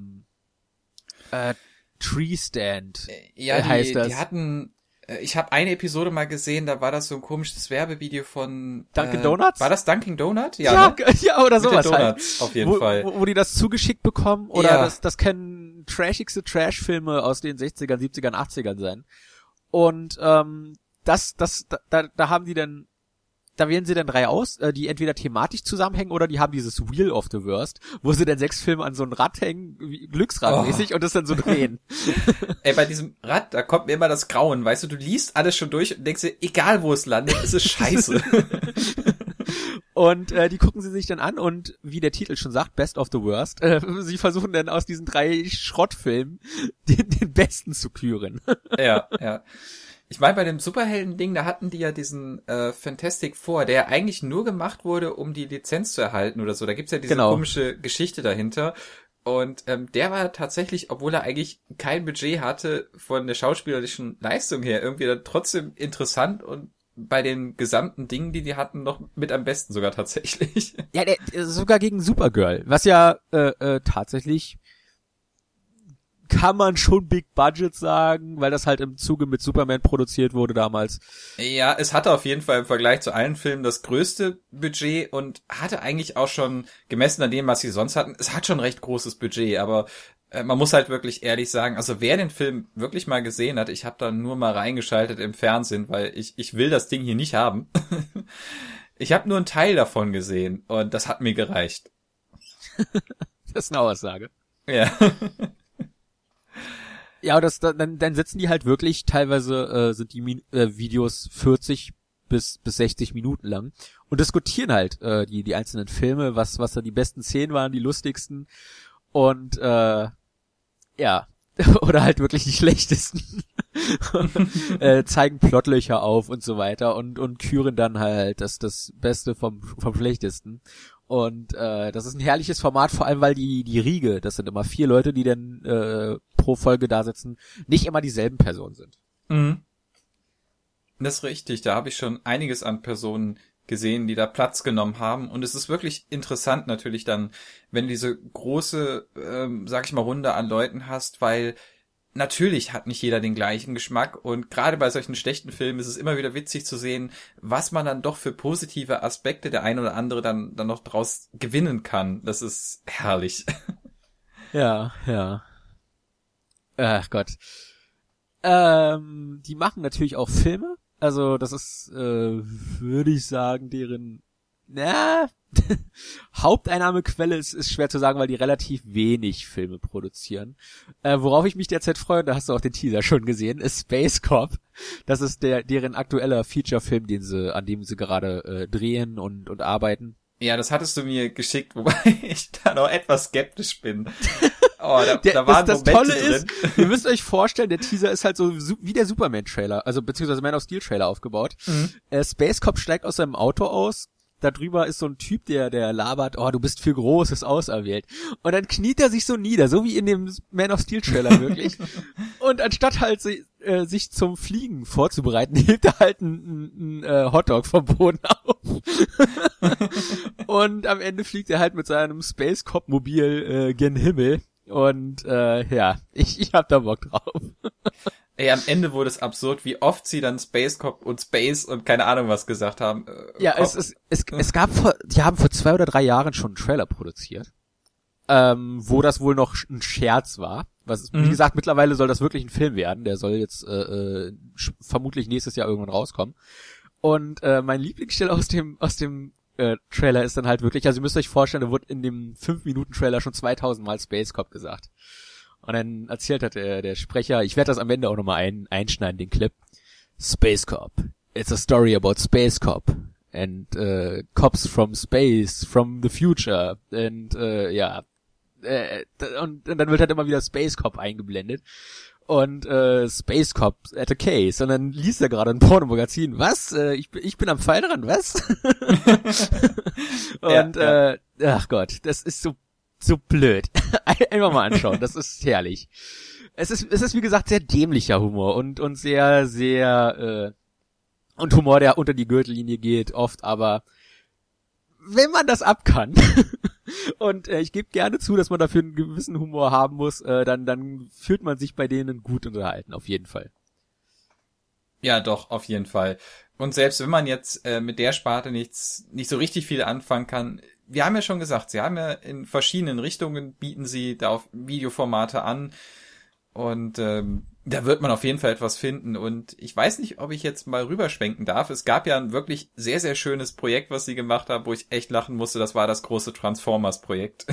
Tree Stand heißt das.
Die hatten, ich habe eine Episode mal gesehen, da war das so ein komisches Werbevideo von
Dunkin' Donuts?
War das Dunkin' Donut? Ja, ne?
Ja, oder sowas halt.
Auf jeden Fall.
Wo die das zugeschickt bekommen, oder das können trashigste Trash-Filme aus den 60ern, 70ern, 80ern sein. Und da haben die dann, da wählen sie dann 3 aus, die entweder thematisch zusammenhängen oder die haben dieses Wheel of the Worst, wo sie dann 6 Filme an so ein Rad hängen, Glücksradmäßig, und das dann so drehen.
Ey, bei diesem Rad, da kommt mir immer das Grauen, weißt du liest alles schon durch und denkst dir, egal wo es landet, es ist scheiße.
Und die gucken sie sich dann an und, wie der Titel schon sagt, Best of the Worst, sie versuchen dann aus diesen 3 Schrottfilmen den besten zu küren.
Ja. Ich meine, bei dem Superhelden-Ding, da hatten die ja diesen Fantastic Four, der eigentlich nur gemacht wurde, um die Lizenz zu erhalten oder so. Da gibt's ja diese komische Geschichte dahinter. Und der war tatsächlich, obwohl er eigentlich kein Budget hatte, von der schauspielerischen Leistung her irgendwie dann trotzdem interessant und bei den gesamten Dingen, die hatten, noch mit am besten sogar tatsächlich.
Ja, sogar gegen Supergirl, was ja tatsächlich kann man schon Big Budget sagen, weil das halt im Zuge mit Superman produziert wurde damals.
Ja, es hatte auf jeden Fall im Vergleich zu allen Filmen das größte Budget und hatte eigentlich auch schon, gemessen an dem, was sie sonst hatten, es hat schon recht großes Budget, aber man muss halt wirklich ehrlich sagen, also wer den Film wirklich mal gesehen hat, ich habe da nur mal reingeschaltet im Fernsehen, weil ich will das Ding hier nicht haben. Ich habe nur einen Teil davon gesehen und das hat mir gereicht.
Das ist eine Aussage.
Ja.
Ja, dann sitzen die halt wirklich, teilweise sind die Videos 40 bis 60 Minuten lang und diskutieren halt die einzelnen Filme, was da die besten Szenen waren, die lustigsten und ja, oder halt wirklich die schlechtesten. Zeigen Plotlöcher auf und so weiter und küren dann halt das Beste vom Schlechtesten. Und das ist ein herrliches Format, vor allem weil die Riege, das sind immer 4 Leute, die dann pro Folge da sitzen, nicht immer dieselben Personen sind.
Mhm. Das ist richtig, da habe ich schon einiges an Personen gesehen, die da Platz genommen haben. Und es ist wirklich interessant natürlich dann, wenn du diese große, sag ich mal, Runde an Leuten hast, weil natürlich hat nicht jeder den gleichen Geschmack. Und gerade bei solchen schlechten Filmen ist es immer wieder witzig zu sehen, was man dann doch für positive Aspekte der ein oder andere dann noch draus gewinnen kann. Das ist herrlich.
Ja, ja. Ach Gott. Die machen natürlich auch Filme. Also das ist, würde ich sagen, deren Haupteinnahmequelle ist schwer zu sagen, weil die relativ wenig Filme produzieren. Worauf ich mich derzeit freue, da hast du auch den Teaser schon gesehen, ist Space Cop. Das ist deren aktueller Feature-Film, an dem sie gerade drehen und arbeiten.
Ja, das hattest du mir geschickt, wobei ich da noch etwas skeptisch bin. Oh, da waren
das
Momente
Tolle
drin.
ist, ihr müsst euch vorstellen, der Teaser ist halt so wie der Superman-Trailer, also beziehungsweise Man of Steel-Trailer aufgebaut. Space Cop steigt aus seinem Auto aus, da drüber ist so ein Typ, der labert, oh, du bist für Großes auserwählt. Und dann kniet er sich so nieder, so wie in dem Man of Steel-Trailer wirklich. Und anstatt halt sich zum Fliegen vorzubereiten, hebt er halt einen Hotdog vom Boden auf. Und am Ende fliegt er halt mit seinem Space Cop Mobil gen Himmel. Und ja, ich hab da Bock drauf.
Ey, am Ende wurde es absurd, wie oft sie dann Space Cop und Space und keine Ahnung was gesagt haben.
Ja, es gab die haben vor 2 oder 3 Jahren schon einen Trailer produziert, wo das wohl noch ein Scherz war. Wie gesagt, mittlerweile soll das wirklich ein Film werden. Der soll jetzt vermutlich nächstes Jahr irgendwann rauskommen. Und mein Lieblingsstelle aus dem Trailer ist dann halt wirklich, also ihr müsst euch vorstellen, da wurde in dem 5-Minuten-Trailer schon 2000 Mal Space Cop gesagt. Und dann erzählt hat der Sprecher, ich werde das am Ende auch nochmal einschneiden, den Clip. Space Cop. It's a story about Space Cop. And cops from space, from the future. And ja. Und dann wird halt immer wieder Space Cop eingeblendet. Und Space Cop at a case. Und dann liest er gerade ein Pornomagazin. Was? Ich bin am Pfeil dran, was? Und ach Gott, das ist so blöd. Einfach mal anschauen, das ist herrlich. Es ist wie gesagt sehr dämlicher Humor und sehr, sehr und Humor, der unter die Gürtellinie geht, oft, aber wenn man das ab kann und ich gebe gerne zu, dass man dafür einen gewissen Humor haben muss, dann fühlt man sich bei denen gut unterhalten, auf jeden Fall.
Ja, doch, auf jeden Fall. Und selbst wenn man jetzt mit der Sparte nicht so richtig viel anfangen kann, wir haben ja schon gesagt, sie haben ja in verschiedenen Richtungen, bieten sie da auf Videoformate an und da wird man auf jeden Fall etwas finden. Und ich weiß nicht, ob ich jetzt mal rüberschwenken darf. Es gab ja ein wirklich sehr, sehr schönes Projekt, was sie gemacht haben, wo ich echt lachen musste. Das war das große Transformers-Projekt.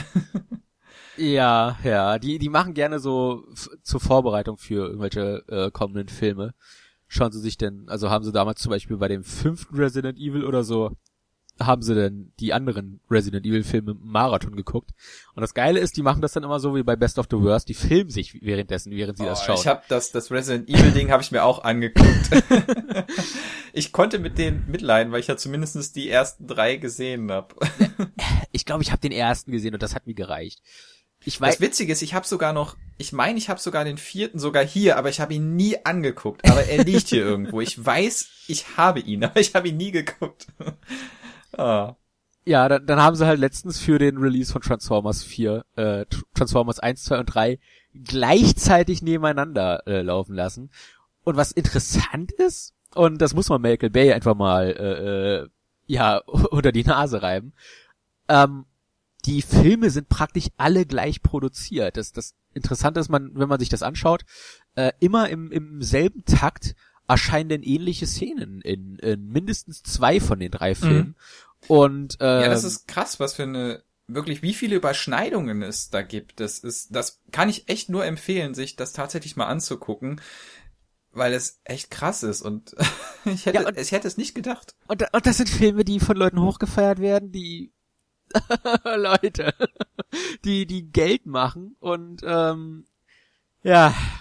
Ja, die machen gerne so zur Vorbereitung für irgendwelche kommenden Filme. Schauen sie sich denn, also haben sie damals zum Beispiel bei dem 5. Resident Evil oder so, haben sie denn die anderen Resident Evil Filme im Marathon geguckt. Und das Geile ist, die machen das dann immer so wie bei Best of the Worst, die filmen sich während sie das schauen.
Ich habe das Resident Evil Ding habe ich mir auch angeguckt. Ich konnte mit denen mitleiden, weil ich ja zumindest die ersten 3 gesehen habe.
Ich glaube, ich habe den ersten gesehen und das hat mir gereicht.
Das Witzige ist, ich habe sogar den 4. sogar hier, aber ich habe ihn nie angeguckt. Aber er liegt hier irgendwo. Ich weiß, ich habe ihn, aber ich habe ihn nie geguckt. Ah. Ja,
dann haben sie halt letztens für den Release von Transformers 4, Transformers 1, 2 und 3 gleichzeitig nebeneinander laufen lassen. Und was interessant ist, und das muss man Michael Bay einfach mal unter die Nase reiben, die Filme sind praktisch alle gleich produziert. Das Interessante ist, wenn man sich das anschaut, immer im selben Takt erscheinen ähnliche Szenen in mindestens 2 von den 3 Filmen. Und
ja, das ist krass, wie viele Überschneidungen es da gibt. Das kann ich echt nur empfehlen, sich das tatsächlich mal anzugucken, weil es echt krass ist und ich hätte es nicht gedacht.
Und das sind Filme, die von Leuten hochgefeiert werden, die Leute, die Geld machen und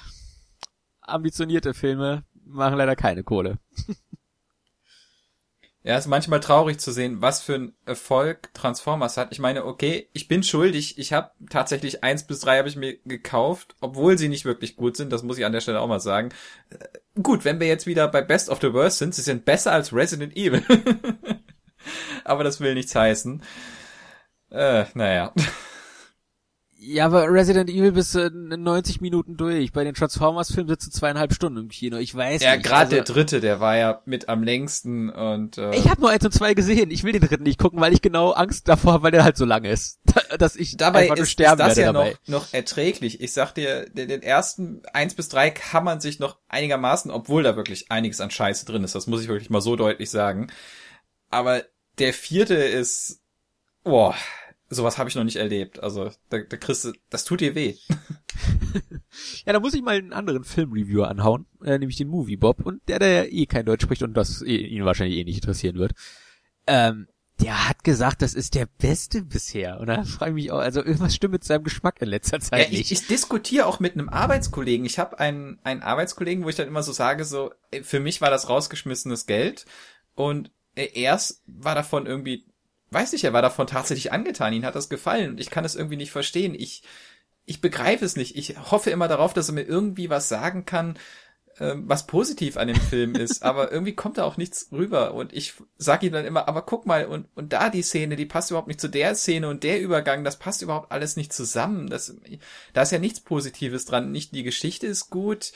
ambitionierte Filme machen leider keine Kohle.
Ja, ist manchmal traurig zu sehen, was für ein Erfolg Transformers hat. Ich meine, okay, ich bin schuldig. Ich habe tatsächlich 1 bis 3 habe ich mir gekauft, obwohl sie nicht wirklich gut sind. Das muss ich an der Stelle auch mal sagen. Gut, wenn wir jetzt wieder bei Best of the Worst sind, sie sind besser als Resident Evil. Aber das will nichts heißen. Naja.
Ja, aber Resident Evil bist du in 90 Minuten durch. Bei den Transformers-Filmen sitzt du 2,5 Stunden im Kino. Ich weiß
ja,
nicht.
Ja, gerade der dritte, der war ja mit am längsten und
ich habe nur 1 und 2 gesehen. Ich will den dritten nicht gucken, weil ich genau Angst davor habe, weil der halt so lang ist. Dass ich
dabei
einfach nur sterben
ist das
werde
ja
dabei.
noch erträglich. Ich sag dir, den ersten 1 bis 3 kann man sich noch einigermaßen, obwohl da wirklich einiges an Scheiße drin ist. Das muss ich wirklich mal so deutlich sagen. Aber der vierte ist, boah, sowas habe ich noch nicht erlebt. Also, da kriegst du, das tut dir weh.
Ja, da muss ich mal einen anderen Filmreviewer anhauen, nämlich den Movie Bob, und der ja eh kein Deutsch spricht und das ihn wahrscheinlich eh nicht interessieren wird. Der hat gesagt, das ist der beste bisher. Und da frage ich mich auch, also irgendwas stimmt mit seinem Geschmack in letzter Zeit nicht.
Ich diskutiere auch mit einem Arbeitskollegen. Ich habe einen Arbeitskollegen, wo ich dann immer so sage, so, für mich war das rausgeschmissenes Geld. Und erst war davon irgendwie, weiß nicht, er war davon tatsächlich angetan, ihm hat das gefallen und ich kann es irgendwie nicht verstehen. Ich begreife es nicht. Ich hoffe immer darauf, dass er mir irgendwie was sagen kann, was positiv an dem Film ist, aber irgendwie kommt da auch nichts rüber und ich sag ihm dann immer, aber guck mal und da die Szene, die passt überhaupt nicht zu der Szene und der Übergang, das passt überhaupt alles nicht zusammen. Da ist ja nichts Positives dran. Nicht die Geschichte ist gut.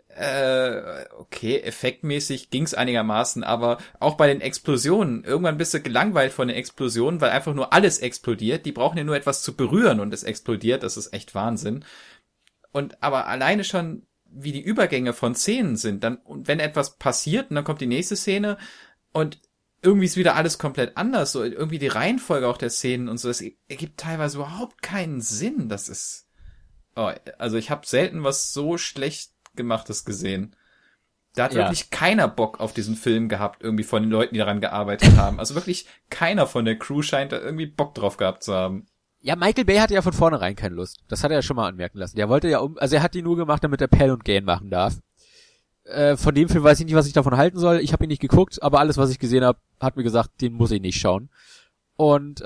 Okay, effektmäßig ging's einigermaßen, aber auch bei den Explosionen, irgendwann bist du gelangweilt von den Explosionen, weil einfach nur alles explodiert, die brauchen ja nur etwas zu berühren und es explodiert, das ist echt Wahnsinn. Und aber alleine schon, wie die Übergänge von Szenen sind, dann, und wenn etwas passiert und dann kommt die nächste Szene und irgendwie ist wieder alles komplett anders, so irgendwie die Reihenfolge auch der Szenen und so, das ergibt teilweise überhaupt keinen Sinn, das ist, also ich habe selten was so schlecht Gemachtes gesehen. Da hat wirklich keiner Bock auf diesen Film gehabt, irgendwie von den Leuten, die daran gearbeitet haben. Also wirklich keiner von der Crew scheint da irgendwie Bock drauf gehabt zu haben.
Ja, Michael Bay hatte ja von vornherein keine Lust. Das hat er ja schon mal anmerken lassen. Der wollte ja also er hat die nur gemacht, damit er Pell und Gain machen darf. Von dem Film weiß ich nicht, was ich davon halten soll. Ich habe ihn nicht geguckt, aber alles, was ich gesehen habe, hat mir gesagt, den muss ich nicht schauen. Und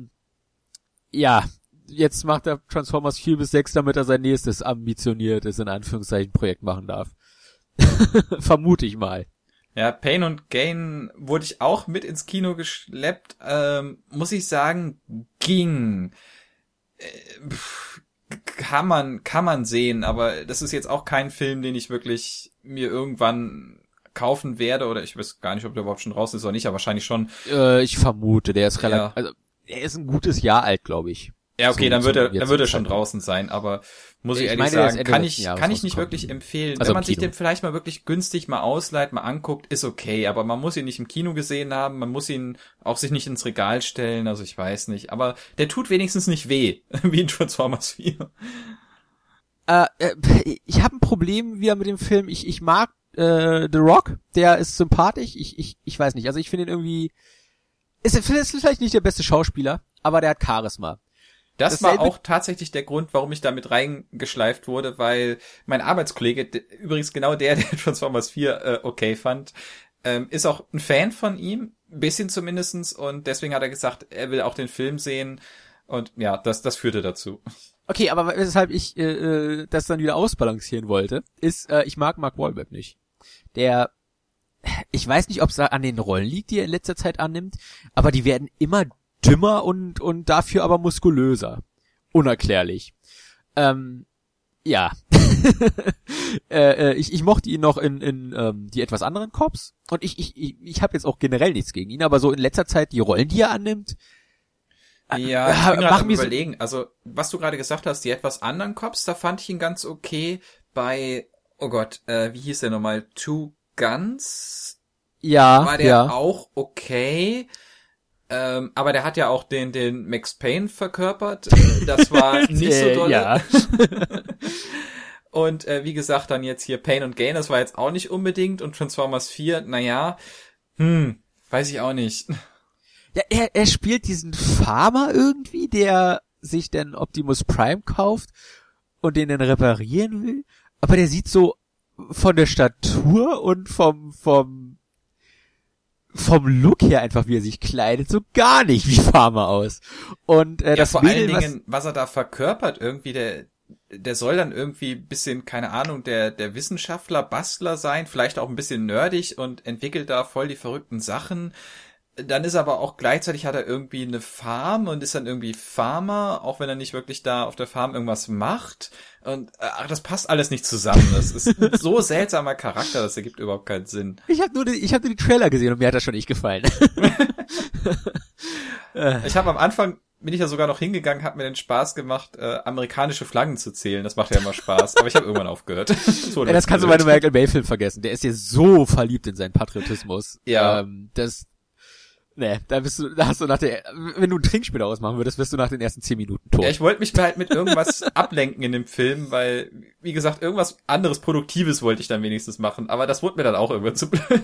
ja, jetzt macht er Transformers 4 bis 6, damit er sein nächstes ambitioniertes, in Anführungszeichen, Projekt machen darf. Vermute ich mal.
Ja, Pain und Gain wurde ich auch mit ins Kino geschleppt. Muss ich sagen, ging. Kann man sehen, aber das ist jetzt auch kein Film, den ich wirklich mir irgendwann kaufen werde, oder ich weiß gar nicht, ob der überhaupt schon draußen ist oder nicht, aber wahrscheinlich schon.
Ich vermute, der ist relativ, also er ist ein gutes Jahr alt, glaube ich.
Ja, okay, dann wird er schon draußen sein, aber muss ich ehrlich sagen, kann ich nicht wirklich empfehlen.
Also
wenn man sich den vielleicht mal wirklich günstig mal ausleiht, mal anguckt, ist okay, aber man muss ihn nicht im Kino gesehen haben, man muss ihn auch sich nicht ins Regal stellen, also ich weiß nicht, aber der tut wenigstens nicht weh, wie in Transformers 4.
Ich habe ein Problem wieder mit dem Film, ich mag The Rock, der ist sympathisch, ich weiß nicht, also ich finde ihn irgendwie, ist vielleicht nicht der beste Schauspieler, aber der hat Charisma.
Das war auch tatsächlich der Grund, warum ich da mit reingeschleift wurde, weil mein Arbeitskollege, übrigens genau der Transformers 4 okay fand, ist auch ein Fan von ihm, ein bisschen zumindestens, und deswegen hat er gesagt, er will auch den Film sehen, und ja, das führte dazu.
Okay, aber weshalb ich das dann wieder ausbalancieren wollte, ist, ich mag Mark Wahlberg nicht. Ich weiß nicht, ob es an den Rollen liegt, die er in letzter Zeit annimmt, aber die werden immer dümmer und dafür aber muskulöser. Unerklärlich. Ja. Ich mochte ihn noch in die etwas anderen Cops und ich habe jetzt auch generell nichts gegen ihn, aber so in letzter Zeit die Rollen, die er annimmt,
ja, ich bin gerade am Überlegen, also was du gerade gesagt hast, die etwas anderen Cops, da fand ich ihn ganz okay bei, oh Gott, wie hieß der nochmal, Two Guns?
Ja,
war der auch okay. Aber der hat ja auch den Max Payne verkörpert. Das war nicht so dolle.
Ja.
Und wie gesagt, dann jetzt hier Pain und Gain, das war jetzt auch nicht unbedingt. Und Transformers 4, naja, weiß ich auch nicht.
Ja, er spielt diesen Farmer irgendwie, der sich den Optimus Prime kauft und den dann reparieren will. Aber der sieht so von der Statur und vom vom Look her einfach, wie er sich kleidet, so gar nicht wie Farmer aus. Und das
vor
Mädel,
allen Dingen, was er da verkörpert, irgendwie, der soll dann irgendwie ein bisschen, keine Ahnung, der Wissenschaftler, Bastler sein, vielleicht auch ein bisschen nerdig und entwickelt da voll die verrückten Sachen. Dann ist aber auch gleichzeitig hat er irgendwie eine Farm und ist dann irgendwie Farmer, auch wenn er nicht wirklich da auf der Farm irgendwas macht. Und das passt alles nicht zusammen. Das ist ein so seltsamer Charakter, das ergibt überhaupt keinen Sinn.
Ich habe nur die Trailer gesehen und mir hat das schon nicht gefallen.
Ich habe am Anfang, bin ich ja sogar noch hingegangen, hat mir den Spaß gemacht, amerikanische Flaggen zu zählen. Das macht ja immer Spaß, aber ich habe irgendwann aufgehört.
Das kannst du bei einem Michael Bay-Film vergessen. Der ist ja so verliebt in seinen Patriotismus.
Ja.
Da hast du wenn du ein Trinkspiel daraus machen würdest, wirst du nach den ersten 10 Minuten tot.
Ja, ich wollte mich halt mit irgendwas ablenken in dem Film, weil, wie gesagt, irgendwas anderes Produktives wollte ich dann wenigstens machen, aber das wurde mir dann auch irgendwann zu blöd.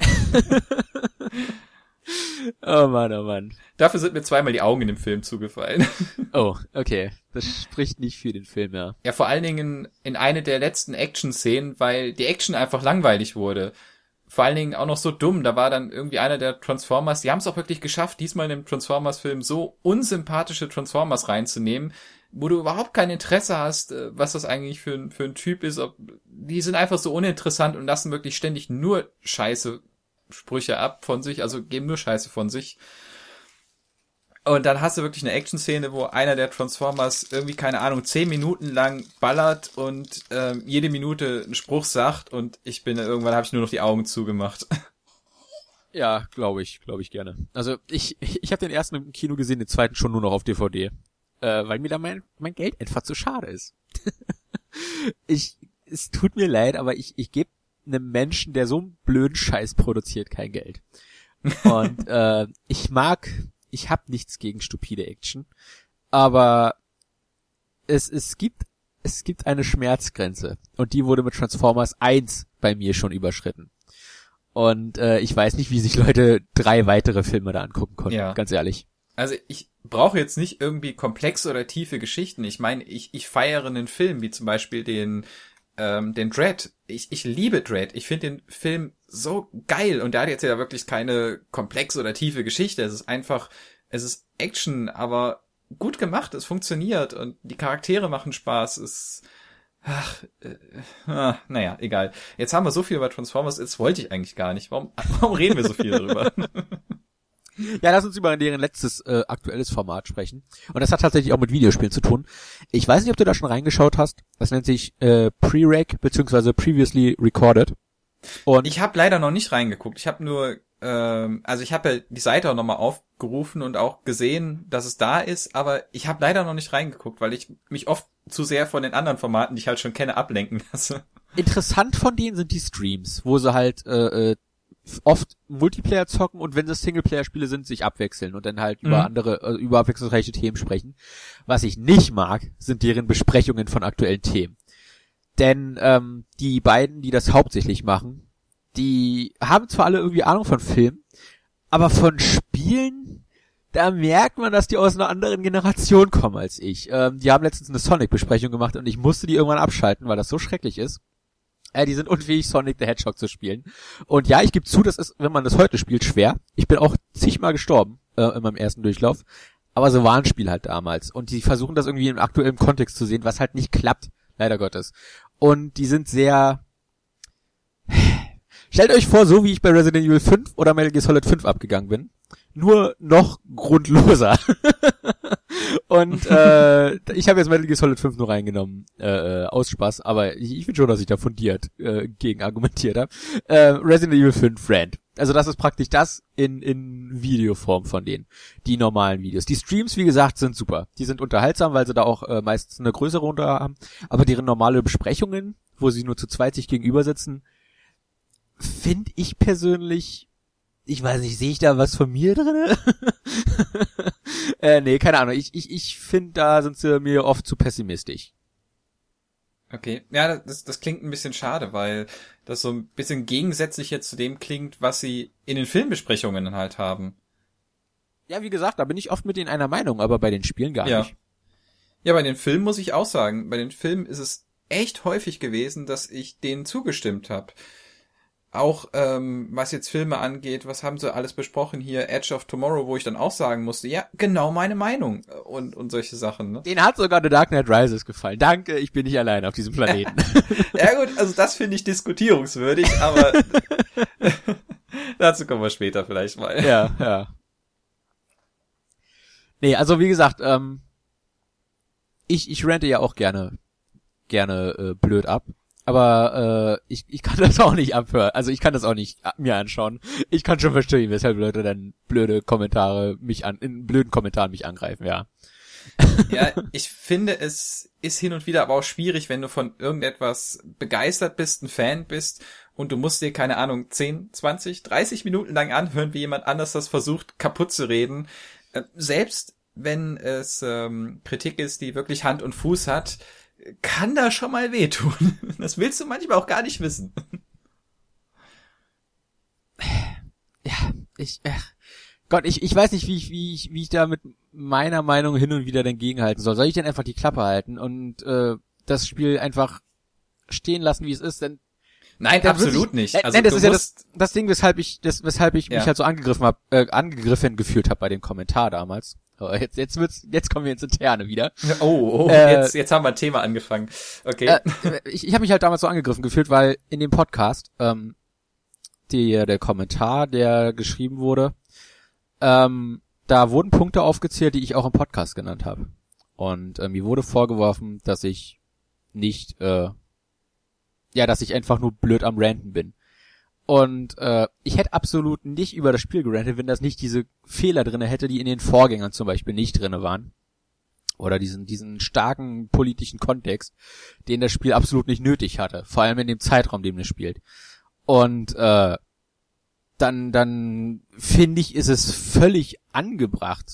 Oh Mann.
Dafür sind mir zweimal die Augen in dem Film zugefallen.
Oh, okay. Das spricht nicht für den Film, ja.
Ja, vor allen Dingen in eine der letzten Action-Szenen, weil die Action einfach langweilig wurde. Vor allen Dingen auch noch so dumm. Da war dann irgendwie einer der Transformers. Die haben es auch wirklich geschafft, diesmal in dem Transformers-Film so unsympathische Transformers reinzunehmen, wo du überhaupt kein Interesse hast, was das eigentlich für ein Typ ist. Die sind einfach so uninteressant und lassen wirklich ständig nur Scheiße Sprüche ab von sich, also geben nur Scheiße von sich. Und dann hast du wirklich eine Action-Szene, wo einer der Transformers irgendwie, keine Ahnung, 10 Minuten lang ballert und jede Minute einen Spruch sagt und irgendwann habe ich nur noch die Augen zugemacht.
Ja, glaube ich gerne. Also ich habe den ersten im Kino gesehen, den zweiten schon nur noch auf DVD, weil mir da mein Geld einfach zu schade ist. Es tut mir leid, aber ich gebe einem Menschen, der so einen blöden Scheiß produziert, kein Geld. Und ich habe nichts gegen stupide Action, aber es gibt eine Schmerzgrenze und die wurde mit Transformers 1 bei mir schon überschritten. Und ich weiß nicht, wie sich Leute 3 weitere Filme da angucken konnten, ja. Ganz ehrlich.
Also ich brauche jetzt nicht irgendwie komplexe oder tiefe Geschichten. Ich meine, ich feiere einen Film, wie zum Beispiel den Dredd. Ich liebe Dredd. Ich finde den Film so geil und der hat jetzt ja wirklich keine komplexe oder tiefe Geschichte. Es ist Action, aber gut gemacht. Es funktioniert und die Charaktere machen Spaß. Naja, egal. Jetzt haben wir so viel über Transformers, jetzt wollte ich eigentlich gar nicht. Warum reden wir so viel darüber?
Ja, lass uns über deren letztes aktuelles Format sprechen. Und das hat tatsächlich auch mit Videospielen zu tun. Ich weiß nicht, ob du da schon reingeschaut hast. Das nennt sich Pre-Rec bzw. Previously Recorded. Und
ich habe leider noch nicht reingeguckt. Ich habe nur, ich habe ja die Seite auch nochmal aufgerufen und auch gesehen, dass es da ist, aber ich habe leider noch nicht reingeguckt, weil ich mich oft zu sehr von den anderen Formaten, die ich halt schon kenne, ablenken lasse.
Interessant von denen sind die Streams, wo sie halt oft Multiplayer zocken und wenn es Singleplayer-Spiele sind, sich abwechseln und dann halt über über abwechslungsreiche Themen sprechen. Was ich nicht mag, sind deren Besprechungen von aktuellen Themen. Denn die beiden, die das hauptsächlich machen, die haben zwar alle irgendwie Ahnung von Film, aber von Spielen, da merkt man, dass die aus einer anderen Generation kommen als ich. Die haben letztens eine Sonic-Besprechung gemacht und ich musste die irgendwann abschalten, weil das so schrecklich ist. Die sind unfähig, Sonic the Hedgehog zu spielen. Und ja, ich gebe zu, das ist, wenn man das heute spielt, schwer. Ich bin auch zigmal gestorben in meinem ersten Durchlauf. Aber so war ein Spiel halt damals. Und die versuchen das irgendwie im aktuellen Kontext zu sehen, was halt nicht klappt, leider Gottes. Und die sind sehr... Stellt euch vor, so wie ich bei Resident Evil 5 oder Metal Gear Solid 5 abgegangen bin. Nur noch grundloser. Und ich habe jetzt Metal Gear Solid 5 nur reingenommen, aus Spaß, aber ich finde schon, dass ich da fundiert gegen argumentiert habe. Resident Evil 5 Friend. Also das ist praktisch das in Videoform von denen, die normalen Videos. Die Streams, wie gesagt, sind super. Die sind unterhaltsam, weil sie da auch meistens eine größere Runde haben. Aber deren normale Besprechungen, wo sie nur zu zweit sich gegenüber sitzen, finde ich persönlich... Ich weiß nicht, sehe ich da was von mir drin? Nee, keine Ahnung. Ich finde, da sind sie mir oft zu pessimistisch.
Okay, ja, das klingt ein bisschen schade, weil das so ein bisschen gegensätzlich jetzt zu dem klingt, was sie in den Filmbesprechungen halt haben.
Ja, wie gesagt, da bin ich oft mit denen einer Meinung, aber bei den Spielen gar nicht.
Ja, bei den Filmen muss ich auch sagen, bei den Filmen ist es echt häufig gewesen, dass ich denen zugestimmt habe. auch was jetzt Filme angeht, was haben sie alles besprochen hier, Edge of Tomorrow, wo ich dann auch sagen musste, ja, genau meine Meinung und solche Sachen. Ne?
Den hat sogar The Dark Knight Rises gefallen. Danke, ich bin nicht allein auf diesem Planeten.
Ja gut, also das finde ich diskutierungswürdig, aber dazu kommen wir später vielleicht mal.
Ja. Nee, also wie gesagt, ich rante ja auch gerne blöd ab. Aber ich kann das auch nicht abhören. Also ich kann das auch nicht mir anschauen. Ich kann schon verstehen, weshalb Leute dann in blöden Kommentaren mich angreifen, ja.
Ja, ich finde, es ist hin und wieder aber auch schwierig, wenn du von irgendetwas begeistert bist, ein Fan bist und du musst dir, keine Ahnung, 10, 20, 30 Minuten lang anhören, wie jemand anders das versucht, kaputt zu reden. Selbst wenn es Kritik ist, die wirklich Hand und Fuß hat, kann da schon mal wehtun. Das willst du manchmal auch gar nicht wissen.
Ja, ich weiß nicht, wie ich da mit meiner Meinung hin und wieder gegenhalten soll. Soll ich denn einfach die Klappe halten und das Spiel einfach stehen lassen, wie es ist? Denn
nein, absolut nicht.
Also das ist ja das Ding, weshalb ich mich halt so angegriffen gefühlt habe bei dem Kommentar damals. Aber jetzt kommen wir ins Interne wieder.
Jetzt haben wir ein Thema angefangen. Okay.
Ich habe mich halt damals so angegriffen gefühlt, weil in dem Podcast der Kommentar, der geschrieben wurde, da wurden Punkte aufgezählt, die ich auch im Podcast genannt habe. Und mir wurde vorgeworfen, dass ich nicht, dass ich einfach nur blöd am Ranten bin. Und ich hätte absolut nicht über das Spiel gerantet, wenn das nicht diese Fehler drinne hätte, die in den Vorgängern zum Beispiel nicht drinne waren. Oder diesen starken politischen Kontext, den das Spiel absolut nicht nötig hatte. Vor allem in dem Zeitraum, dem es spielt. Und dann finde ich, ist es völlig angebracht,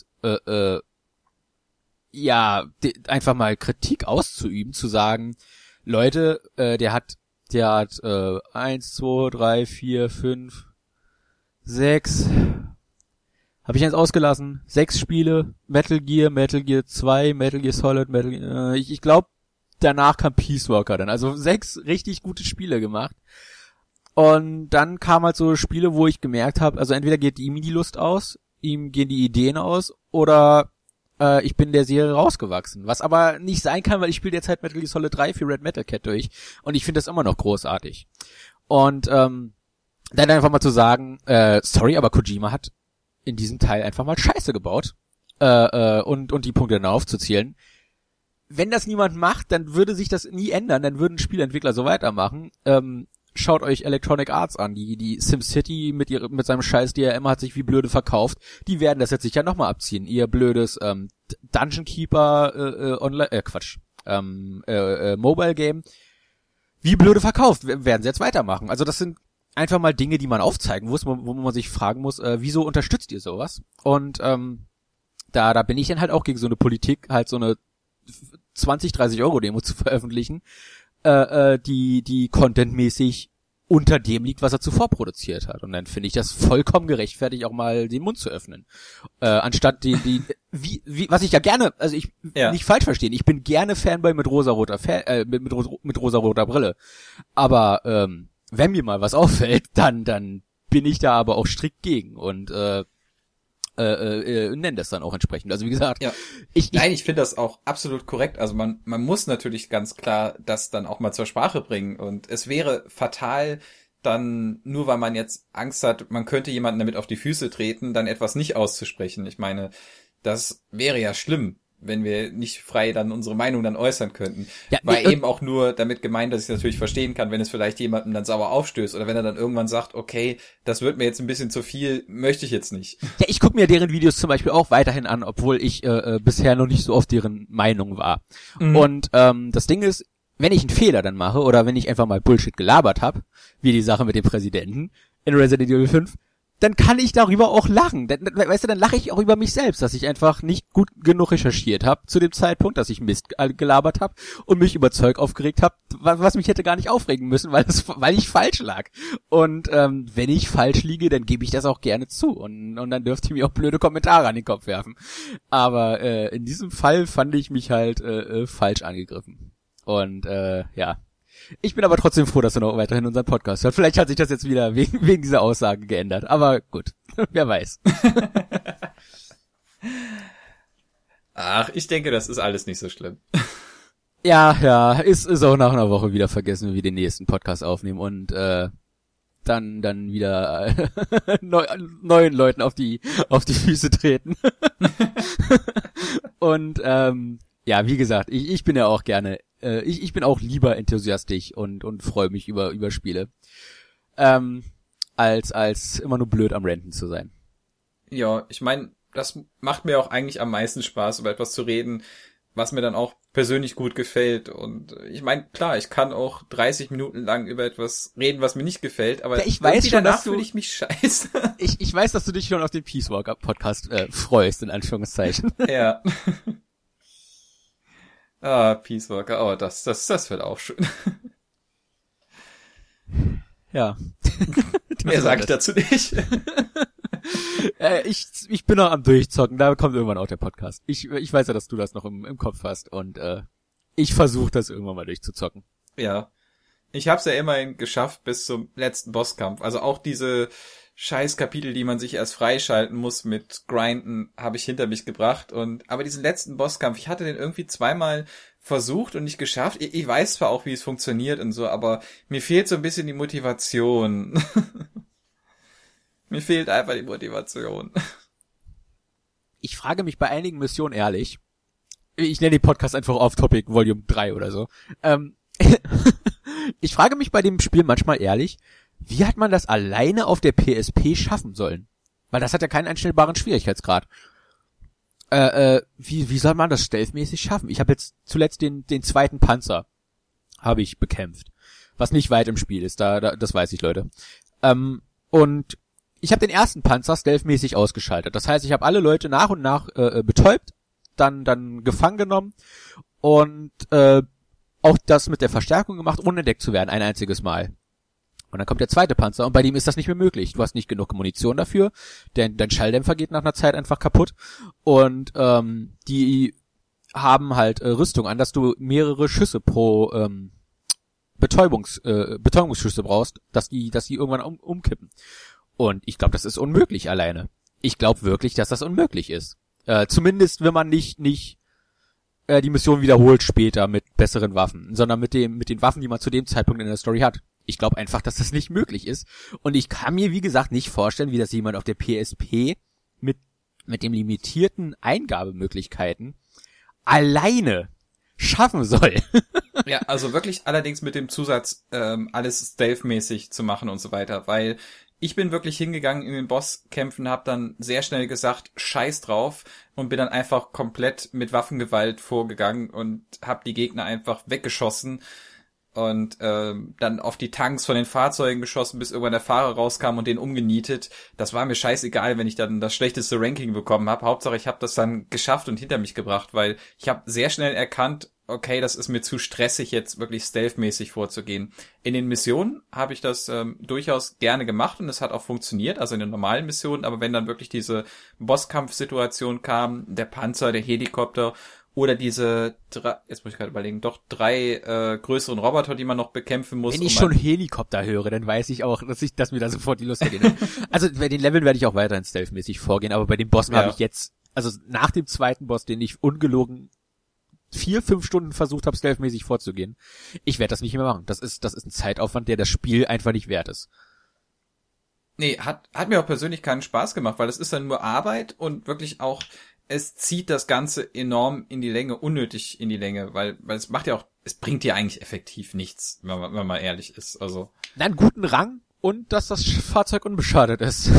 einfach mal Kritik auszuüben, zu sagen, Leute, der hat 1, 2, 3, 4, 5, 6, habe ich eins ausgelassen, 6 Spiele, Metal Gear 2, Metal Gear Solid, ich glaube, danach kam Peace Walker dann, also 6 richtig gute Spiele gemacht. Und dann kam halt so Spiele, wo ich gemerkt habe, also entweder geht ihm die Lust aus, ihm gehen die Ideen aus, oder ich bin der Serie rausgewachsen. Was aber nicht sein kann, weil ich spiele derzeit Metal Gear Solid 3 für Red Metal Cat durch und ich finde das immer noch großartig. Und dann einfach mal zu sagen, sorry, aber Kojima hat in diesem Teil einfach mal Scheiße gebaut und die Punkte dann aufzuzählen. Wenn das niemand macht, dann würde sich das nie ändern, dann würden Spielentwickler so weitermachen. Schaut euch Electronic Arts an, die SimCity mit seinem scheiß DRM hat sich wie blöde verkauft. Die werden das jetzt sicher nochmal abziehen. Ihr blödes Dungeon Keeper Mobile Game. Wie blöde verkauft, werden sie jetzt weitermachen. Also das sind einfach mal Dinge, die man aufzeigen muss, wo man sich fragen muss, wieso unterstützt ihr sowas? Und da bin ich dann halt auch gegen so eine Politik, halt so eine 20-30 Euro Demo zu veröffentlichen, die contentmäßig unter dem liegt, was er zuvor produziert hat. Und dann finde ich das vollkommen gerechtfertigt, auch mal den Mund zu öffnen. Anstatt was ich ja gerne, also nicht falsch verstehen, ich bin gerne Fanboy mit rosaroter mit rosaroter Brille. Aber wenn mir mal was auffällt, dann bin ich da aber auch strikt gegen und nennen das dann auch entsprechend. Also wie gesagt,
ich finde das auch absolut korrekt. Also man muss natürlich ganz klar das dann auch mal zur Sprache bringen und es wäre fatal, dann nur weil man jetzt Angst hat, man könnte jemanden damit auf die Füße treten, dann etwas nicht auszusprechen. Ich meine, das wäre ja schlimm, wenn wir nicht frei dann unsere Meinung dann äußern könnten. Ja, war eben auch nur damit gemeint, dass ich natürlich verstehen kann, wenn es vielleicht jemandem dann sauer aufstößt oder wenn er dann irgendwann sagt, okay, das wird mir jetzt ein bisschen zu viel, möchte ich jetzt nicht.
Ja, ich gucke mir deren Videos zum Beispiel auch weiterhin an, obwohl ich bisher noch nicht so auf deren Meinung war. Mhm. Und das Ding ist, wenn ich einen Fehler dann mache oder wenn ich einfach mal Bullshit gelabert habe, wie die Sache mit dem Präsidenten in Resident Evil 5, dann kann ich darüber auch lachen. Dann lache ich auch über mich selbst, dass ich einfach nicht gut genug recherchiert habe zu dem Zeitpunkt, dass ich Mist gelabert habe und mich über Zeug aufgeregt habe, was mich hätte gar nicht aufregen müssen, weil ich falsch lag. Und wenn ich falsch liege, dann gebe ich das auch gerne zu. Und dann dürft ihr mir auch blöde Kommentare an den Kopf werfen. Aber in diesem Fall fand ich mich halt falsch angegriffen. Und Ich bin aber trotzdem froh, dass er noch weiterhin unseren Podcast hört. Vielleicht hat sich das jetzt wieder wegen dieser Aussage geändert. Aber gut, wer weiß.
Ach, ich denke, das ist alles nicht so schlimm.
Ja, ist auch nach einer Woche wieder vergessen, wie wir den nächsten Podcast aufnehmen und dann wieder neuen Leuten auf die Füße treten. Und ja, wie gesagt, ich bin ja auch gerne, ich bin auch lieber enthusiastisch und freue mich über Spiele, als immer nur blöd am Ranten zu sein.
Ja, ich meine, das macht mir auch eigentlich am meisten Spaß, über etwas zu reden, was mir dann auch persönlich gut gefällt. Und ich meine, klar, ich kann auch 30 Minuten lang über etwas reden, was mir nicht gefällt, aber
ja, ich weiß schon,
danach fühle ich mich scheiße.
Ich weiß, dass du dich schon auf den Peace Walker Podcast freust, in Anführungszeichen.
Ja. Peace Walker, oh, das wird auch schön.
Ja.
Mehr sage ich dazu nicht.
Ich bin noch am Durchzocken, da kommt irgendwann auch der Podcast. Ich weiß ja, dass du das noch im Kopf hast und ich versuche das irgendwann mal durchzuzocken.
Ja, ich hab's ja immerhin geschafft bis zum letzten Bosskampf. Also auch diese scheiß Kapitel, die man sich erst freischalten muss mit Grinden, habe ich hinter mich gebracht. Aber diesen letzten Bosskampf, ich hatte den irgendwie zweimal versucht und nicht geschafft. Ich weiß zwar auch, wie es funktioniert und so, aber mir fehlt so ein bisschen die Motivation. Mir fehlt einfach die Motivation.
Ich frage mich bei einigen Missionen ehrlich, ich nenne den Podcast einfach Off-Topic Volume 3 oder so, ich frage mich bei dem Spiel manchmal ehrlich, wie hat man das alleine auf der PSP schaffen sollen? Weil das hat ja keinen einstellbaren Schwierigkeitsgrad. Wie soll man das stealthmäßig schaffen? Ich habe jetzt zuletzt den zweiten Panzer habe ich bekämpft, was nicht weit im Spiel ist, das weiß ich, Leute. Und ich habe den ersten Panzer stealthmäßig ausgeschaltet. Das heißt, ich habe alle Leute nach und nach betäubt, dann gefangen genommen und auch das mit der Verstärkung gemacht, ohne entdeckt zu werden, ein einziges Mal. Und dann kommt der zweite Panzer und bei dem ist das nicht mehr möglich. Du hast nicht genug Munition dafür, denn dein Schalldämpfer geht nach einer Zeit einfach kaputt und die haben halt Rüstung an, dass du mehrere Schüsse pro Betäubungsschüsse brauchst, dass die irgendwann umkippen. Und ich glaube, das ist unmöglich alleine. Ich glaube wirklich, dass das unmöglich ist. Zumindest, wenn man nicht die Mission wiederholt später mit besseren Waffen, sondern mit den Waffen, die man zu dem Zeitpunkt in der Story hat. Ich glaube einfach, dass das nicht möglich ist. Und ich kann mir, wie gesagt, nicht vorstellen, wie das jemand auf der PSP mit den limitierten Eingabemöglichkeiten alleine schaffen soll.
Ja, also wirklich allerdings mit dem Zusatz, alles stealth-mäßig zu machen und so weiter, weil ich bin wirklich hingegangen in den Bosskämpfen, hab dann sehr schnell gesagt, scheiß drauf und bin dann einfach komplett mit Waffengewalt vorgegangen und hab die Gegner einfach weggeschossen und dann auf die Tanks von den Fahrzeugen geschossen, bis irgendwann der Fahrer rauskam und den umgenietet. Das war mir scheißegal, wenn ich dann das schlechteste Ranking bekommen habe. Hauptsache, ich habe das dann geschafft und hinter mich gebracht, weil ich habe sehr schnell erkannt, okay, das ist mir zu stressig, jetzt wirklich stealth-mäßig vorzugehen. In den Missionen habe ich das durchaus gerne gemacht und es hat auch funktioniert, also in den normalen Missionen, aber wenn dann wirklich diese Bosskampfsituation kam, der Panzer, der Helikopter oder diese jetzt muss ich gerade überlegen, doch 3 größeren Roboter, die man noch bekämpfen muss.
Wenn ich schon Helikopter höre, dann weiß ich auch, dass mir da sofort die Lust vergeht. Also bei den Leveln werde ich auch weiterhin stealthmäßig vorgehen, aber bei den Bossen habe ich jetzt, also nach dem zweiten Boss, den ich ungelogen 4-5 Stunden versucht habe, stealthmäßig vorzugehen. Ich werde das nicht mehr machen. Das ist ein Zeitaufwand, der das Spiel einfach nicht wert ist.
Nee, hat mir auch persönlich keinen Spaß gemacht, weil es ist dann nur Arbeit und wirklich auch, es zieht das Ganze enorm in die Länge, unnötig in die Länge, weil es macht ja auch, es bringt dir eigentlich effektiv nichts, wenn man mal ehrlich ist. Also
einen guten Rang und dass das Fahrzeug unbeschadet ist.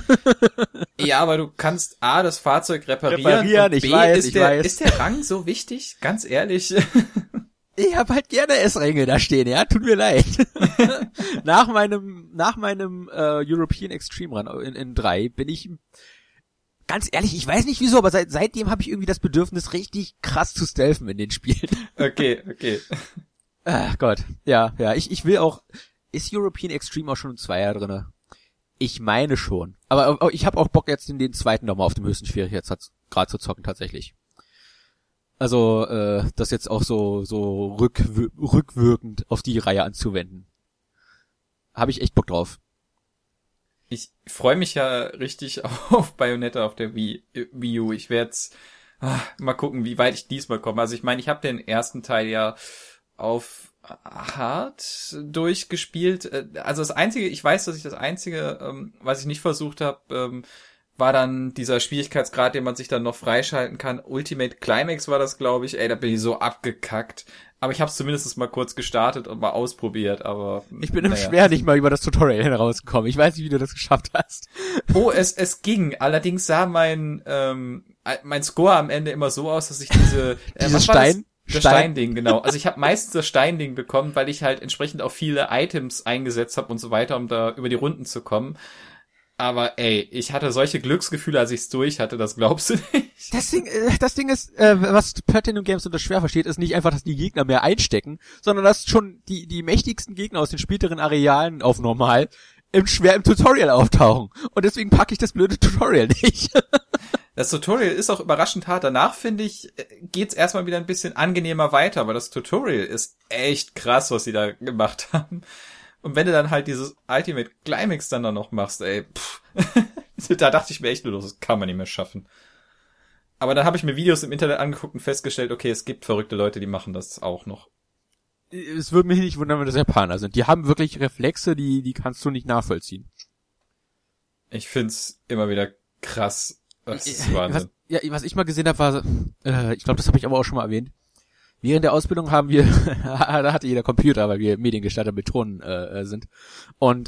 Ja, aber du kannst A, das Fahrzeug reparieren und B, ist der Rang so wichtig? Ganz ehrlich.
Ich hab halt gerne S-Ränge da stehen, ja, tut mir leid. Nach meinem European Extreme Run in 3 bin ich, ganz ehrlich, ich weiß nicht wieso, aber seitdem habe ich irgendwie das Bedürfnis, richtig krass zu stealthen in den Spielen.
Okay.
Ach Gott, ja, ich will auch, ist European Extreme auch schon ein Zweier drinne? Ich meine schon. Aber ich habe auch Bock jetzt in den zweiten nochmal auf dem höchsten Schwierigkeitsgrad zu zocken, tatsächlich. Also, das jetzt auch so rückwirkend auf die Reihe anzuwenden. Habe ich echt Bock drauf.
Ich freue mich ja richtig auf Bayonetta auf der Wii U. Ich werde mal gucken, wie weit ich diesmal komme. Also ich meine, ich habe den ersten Teil ja auf hart durchgespielt. Also das Einzige, ich weiß, dass ich das Einzige, was ich nicht versucht habe, war dann dieser Schwierigkeitsgrad, den man sich dann noch freischalten kann. Ultimate Climax war das, glaube ich. Ey, da bin ich so abgekackt. Aber ich habe es zumindest mal kurz gestartet und mal ausprobiert. Aber
ich bin im Schwer nicht mal über das Tutorial herausgekommen. Ich weiß nicht, wie du das geschafft hast.
Oh, es ging. Allerdings sah mein Score am Ende immer so aus, dass ich dieses Steinding, genau. Also ich habe meistens das Steinding bekommen, weil ich halt entsprechend auch viele Items eingesetzt habe und so weiter, um da über die Runden zu kommen. Aber ey, ich hatte solche Glücksgefühle, als ich's durch hatte, das glaubst du nicht.
Das Ding ist, was Platinum Games unter schwer versteht, ist nicht einfach, dass die Gegner mehr einstecken, sondern dass schon die mächtigsten Gegner aus den späteren Arealen auf normal im Tutorial auftauchen. Und deswegen packe ich das blöde Tutorial nicht.
Das Tutorial ist auch überraschend hart. Danach, finde ich, geht's erstmal wieder ein bisschen angenehmer weiter, aber das Tutorial ist echt krass, was sie da gemacht haben. Und wenn du dann halt dieses Ultimate Climax dann noch machst, ey, da dachte ich mir echt nur, das kann man nicht mehr schaffen. Aber dann habe ich mir Videos im Internet angeguckt und festgestellt, okay, es gibt verrückte Leute, die machen das auch noch.
Es würde mich nicht wundern, wenn das Japaner sind. Die haben wirklich Reflexe, die kannst du nicht nachvollziehen.
Ich find's immer wieder krass. Das ist Wahnsinn.
Was ich mal gesehen habe, war, ich glaube, das habe ich aber auch schon mal erwähnt. Während der Ausbildung haben wir, da hatte jeder Computer, weil wir Mediengestalter mit Ton sind. Und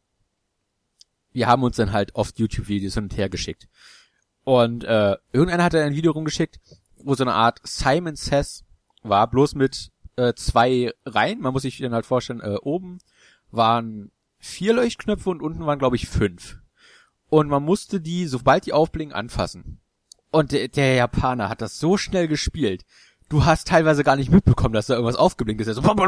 wir haben uns dann halt oft YouTube-Videos hin und her geschickt. Und irgendeiner hatte ein Video rumgeschickt, wo so eine Art Simon Says war, bloß mit 2 Reihen. Man muss sich dann halt vorstellen, oben waren 4 Leuchtknöpfe und unten waren, glaube ich, 5. Und man musste die, sobald die aufblinken, anfassen. Und der Japaner hat das so schnell gespielt. Du hast teilweise gar nicht mitbekommen, dass da irgendwas aufgeblinkt ist.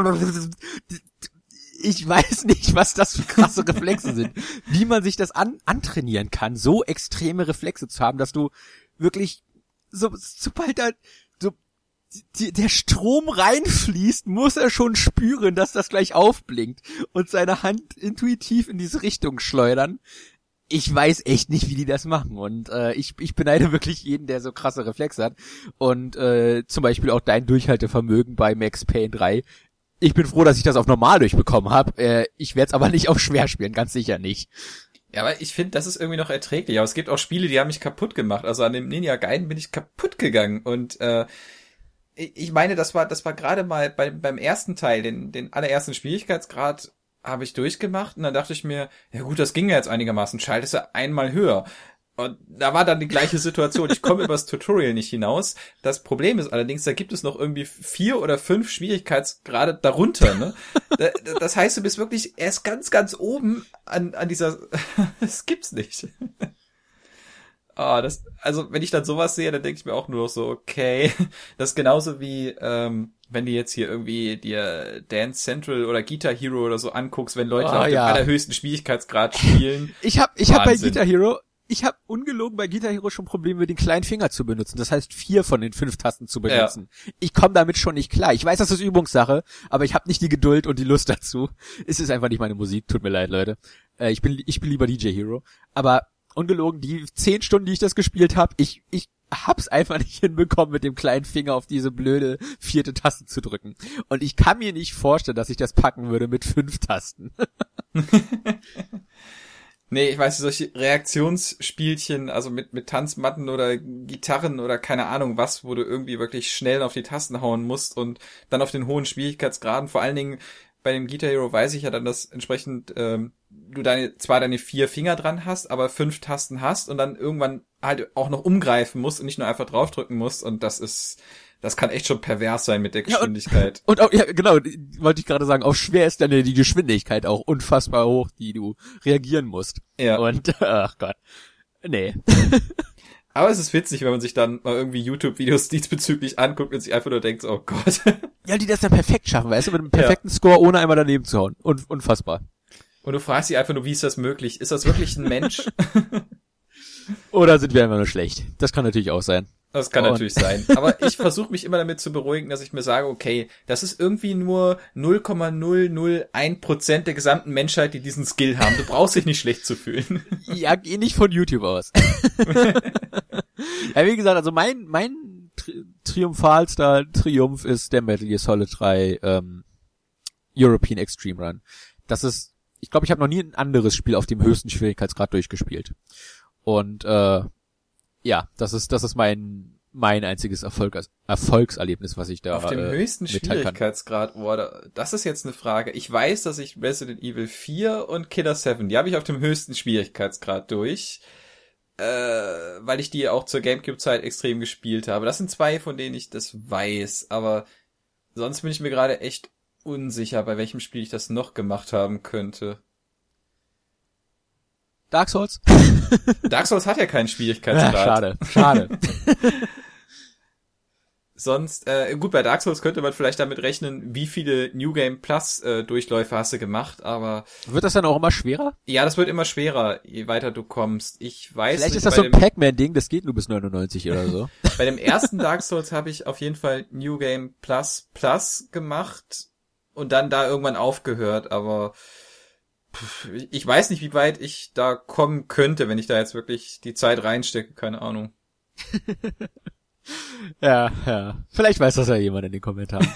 Ich weiß nicht, was das für krasse Reflexe sind. Wie man sich das antrainieren kann, so extreme Reflexe zu haben, dass du wirklich, sobald da der Strom reinfließt, muss er schon spüren, dass das gleich aufblinkt und seine Hand intuitiv in diese Richtung schleudern. Ich weiß echt nicht, wie die das machen und ich beneide wirklich jeden, der so krasse Reflexe hat und zum Beispiel auch dein Durchhaltevermögen bei Max Payne 3. Ich bin froh, dass ich das auf normal durchbekommen habe. Ich werde es aber nicht auf schwer spielen, ganz sicher nicht.
Ja, aber ich finde, das ist irgendwie noch erträglich. Aber es gibt auch Spiele, die haben mich kaputt gemacht. Also an dem Ninja Gaiden bin ich kaputt gegangen und ich meine, das war gerade mal beim ersten Teil, den allerersten Schwierigkeitsgrad habe ich durchgemacht und dann dachte ich mir, ja gut, das ging ja jetzt einigermaßen, schaltest du einmal höher. Und da war dann die gleiche Situation. Ich komme übers Tutorial nicht hinaus. Das Problem ist allerdings, da gibt es noch irgendwie 4 oder 5 Schwierigkeitsgrade darunter, ne? Das heißt, du bist wirklich erst ganz, ganz oben an dieser, das gibt's nicht. Also wenn ich dann sowas sehe, dann denke ich mir auch nur noch so, okay, das ist genauso wie, wenn du jetzt hier irgendwie dir Dance Central oder Guitar Hero oder so anguckst, wenn Leute auf dem allerhöchsten Schwierigkeitsgrad spielen.
Ich hab bei Guitar Hero, ungelogen bei Guitar Hero schon Probleme mit den kleinen Finger zu benutzen. Das heißt 4 von den 5 Tasten zu benutzen. Ja. Ich komme damit schon nicht klar. Ich weiß, das ist Übungssache, aber ich habe nicht die Geduld und die Lust dazu. Es ist einfach nicht meine Musik. Tut mir leid, Leute. Ich bin lieber DJ Hero. Aber ungelogen, die 10 Stunden, die ich das gespielt habe, ich hab's einfach nicht hinbekommen, mit dem kleinen Finger auf diese blöde 4. Taste zu drücken. Und ich kann mir nicht vorstellen, dass ich das packen würde mit 5 Tasten.
Nee, ich weiß, solche Reaktionsspielchen, also mit Tanzmatten oder Gitarren oder keine Ahnung was, wo du irgendwie wirklich schnell auf die Tasten hauen musst und dann auf den hohen Schwierigkeitsgraden, vor allen Dingen bei dem Guitar Hero weiß ich ja dann, dass entsprechend du zwar deine 4 Finger dran hast, aber 5 Tasten hast und dann irgendwann halt auch noch umgreifen musst und nicht nur einfach draufdrücken musst und das kann echt schon pervers sein mit der Geschwindigkeit.
Und auch, ja, genau, wollte ich gerade sagen, auf schwer ist dann die Geschwindigkeit auch unfassbar hoch, die du reagieren musst. Ja. Und, ach Gott. Nee.
Aber es ist witzig, wenn man sich dann mal irgendwie YouTube-Videos diesbezüglich anguckt und sich einfach nur denkt, oh Gott.
Ja, die das dann perfekt schaffen, weißt du, mit einem perfekten Score, ohne einmal daneben zu hauen. Unfassbar.
Und du fragst dich einfach nur, wie ist das möglich? Ist das wirklich ein Mensch?
Oder sind wir einfach nur schlecht? Das kann natürlich auch sein.
Das kann natürlich sein. Aber ich versuche mich immer damit zu beruhigen, dass ich mir sage, okay, das ist irgendwie nur 0,001% der gesamten Menschheit, die diesen Skill haben. Du brauchst dich nicht schlecht zu fühlen.
Ja, geh nicht von YouTube aus. Ja, wie gesagt, also mein triumphalster Triumph ist der Metal Gear Solid 3 European Extreme Run. Das ist, ich glaube, ich habe noch nie ein anderes Spiel auf dem höchsten Schwierigkeitsgrad durchgespielt. Und ja, das ist mein einziges Erfolgserlebnis, was ich da
auf dem höchsten Schwierigkeitsgrad, das ist jetzt eine Frage. Ich weiß, dass ich Resident Evil 4 und Killer 7, die habe ich auf dem höchsten Schwierigkeitsgrad durch, weil ich die auch zur GameCube-Zeit extrem gespielt habe. Das sind 2, von denen ich das weiß, aber sonst bin ich mir gerade echt unsicher, bei welchem Spiel ich das noch gemacht haben könnte.
Dark Souls?
Dark Souls hat ja keinen Schwierigkeitsgrad.
Ja, schade.
Sonst, gut, bei Dark Souls könnte man vielleicht damit rechnen, wie viele New Game Plus Durchläufe hast du gemacht, aber...
Wird das dann auch immer schwerer?
Ja, das wird immer schwerer, je weiter du kommst. Ich weiß
Vielleicht
nicht,
ist das so ein Pac-Man-Ding, das geht nur bis 99 oder so.
Bei dem ersten Dark Souls habe ich auf jeden Fall New Game Plus gemacht und dann da irgendwann aufgehört, aber... Ich weiß nicht, wie weit ich da kommen könnte, wenn ich da jetzt wirklich die Zeit reinstecke, keine Ahnung.
Ja. Vielleicht weiß das ja jemand in den Kommentaren.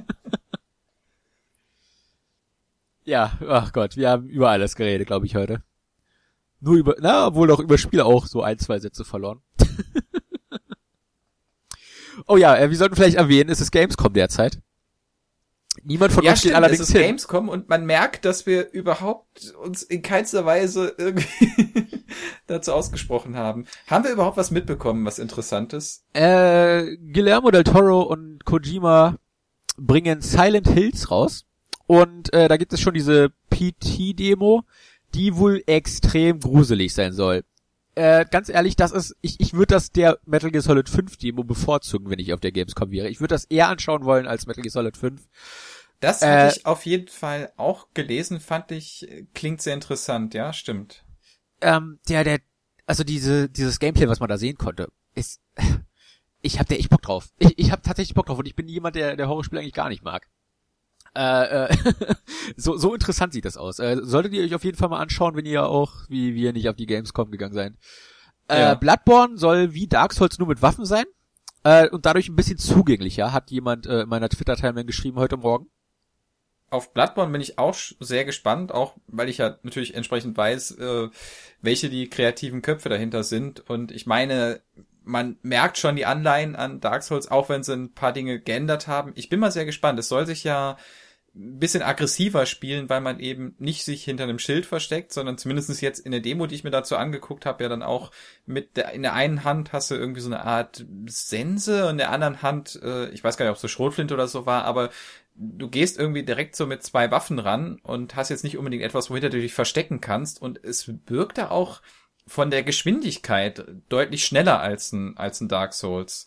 Ja, ach Gott, wir haben über alles geredet, glaube ich, heute. Obwohl doch über Spiele auch so 1-2 Sätze verloren. Oh ja, wir sollten vielleicht erwähnen, es ist Gamescom derzeit. Niemand von uns steht allerdings
es ist Gamescom und man merkt, dass wir überhaupt uns in keinster Weise irgendwie dazu ausgesprochen haben. Haben wir überhaupt was mitbekommen, was Interessantes?
Guillermo del Toro und Kojima bringen Silent Hills raus und da gibt es schon diese PT-Demo, die wohl extrem gruselig sein soll. Ganz ehrlich, ich würde das der Metal Gear Solid 5 Demo bevorzugen, wenn ich auf der Gamescom wäre. Ich würde das eher anschauen wollen als Metal Gear Solid 5.
Das hatte ich auf jeden Fall auch gelesen, klingt sehr interessant, ja, stimmt.
Also dieses Gameplay, was man da sehen konnte, ich hab da echt Bock drauf. Ich hab tatsächlich Bock drauf und ich bin jemand, der Horrorspiele eigentlich gar nicht mag. So interessant sieht das aus. Solltet ihr euch auf jeden Fall mal anschauen, wenn ihr auch, wie wir nicht auf die Gamescom gegangen seid. Ja. Bloodborne soll wie Dark Souls nur mit Waffen sein und dadurch ein bisschen zugänglicher, hat jemand in meiner Twitter-Timeline geschrieben heute Morgen.
Auf Bloodborne bin ich auch sehr gespannt, auch weil ich ja natürlich entsprechend weiß, welche die kreativen Köpfe dahinter sind. Und ich meine, man merkt schon die Anleihen an Dark Souls, auch wenn sie ein paar Dinge geändert haben. Ich bin mal sehr gespannt. Es soll sich ja ein bisschen aggressiver spielen, weil man eben nicht sich hinter einem Schild versteckt, sondern zumindest jetzt in der Demo, die ich mir dazu angeguckt habe, ja dann auch in der einen Hand hast du irgendwie so eine Art Sense und in der anderen Hand, ich weiß gar nicht, ob es so Schrotflinte oder so war, aber du gehst irgendwie direkt so mit 2 Waffen ran und hast jetzt nicht unbedingt etwas, wohinter du dich verstecken kannst, und es wirkt da auch von der Geschwindigkeit deutlich schneller als ein Dark Souls.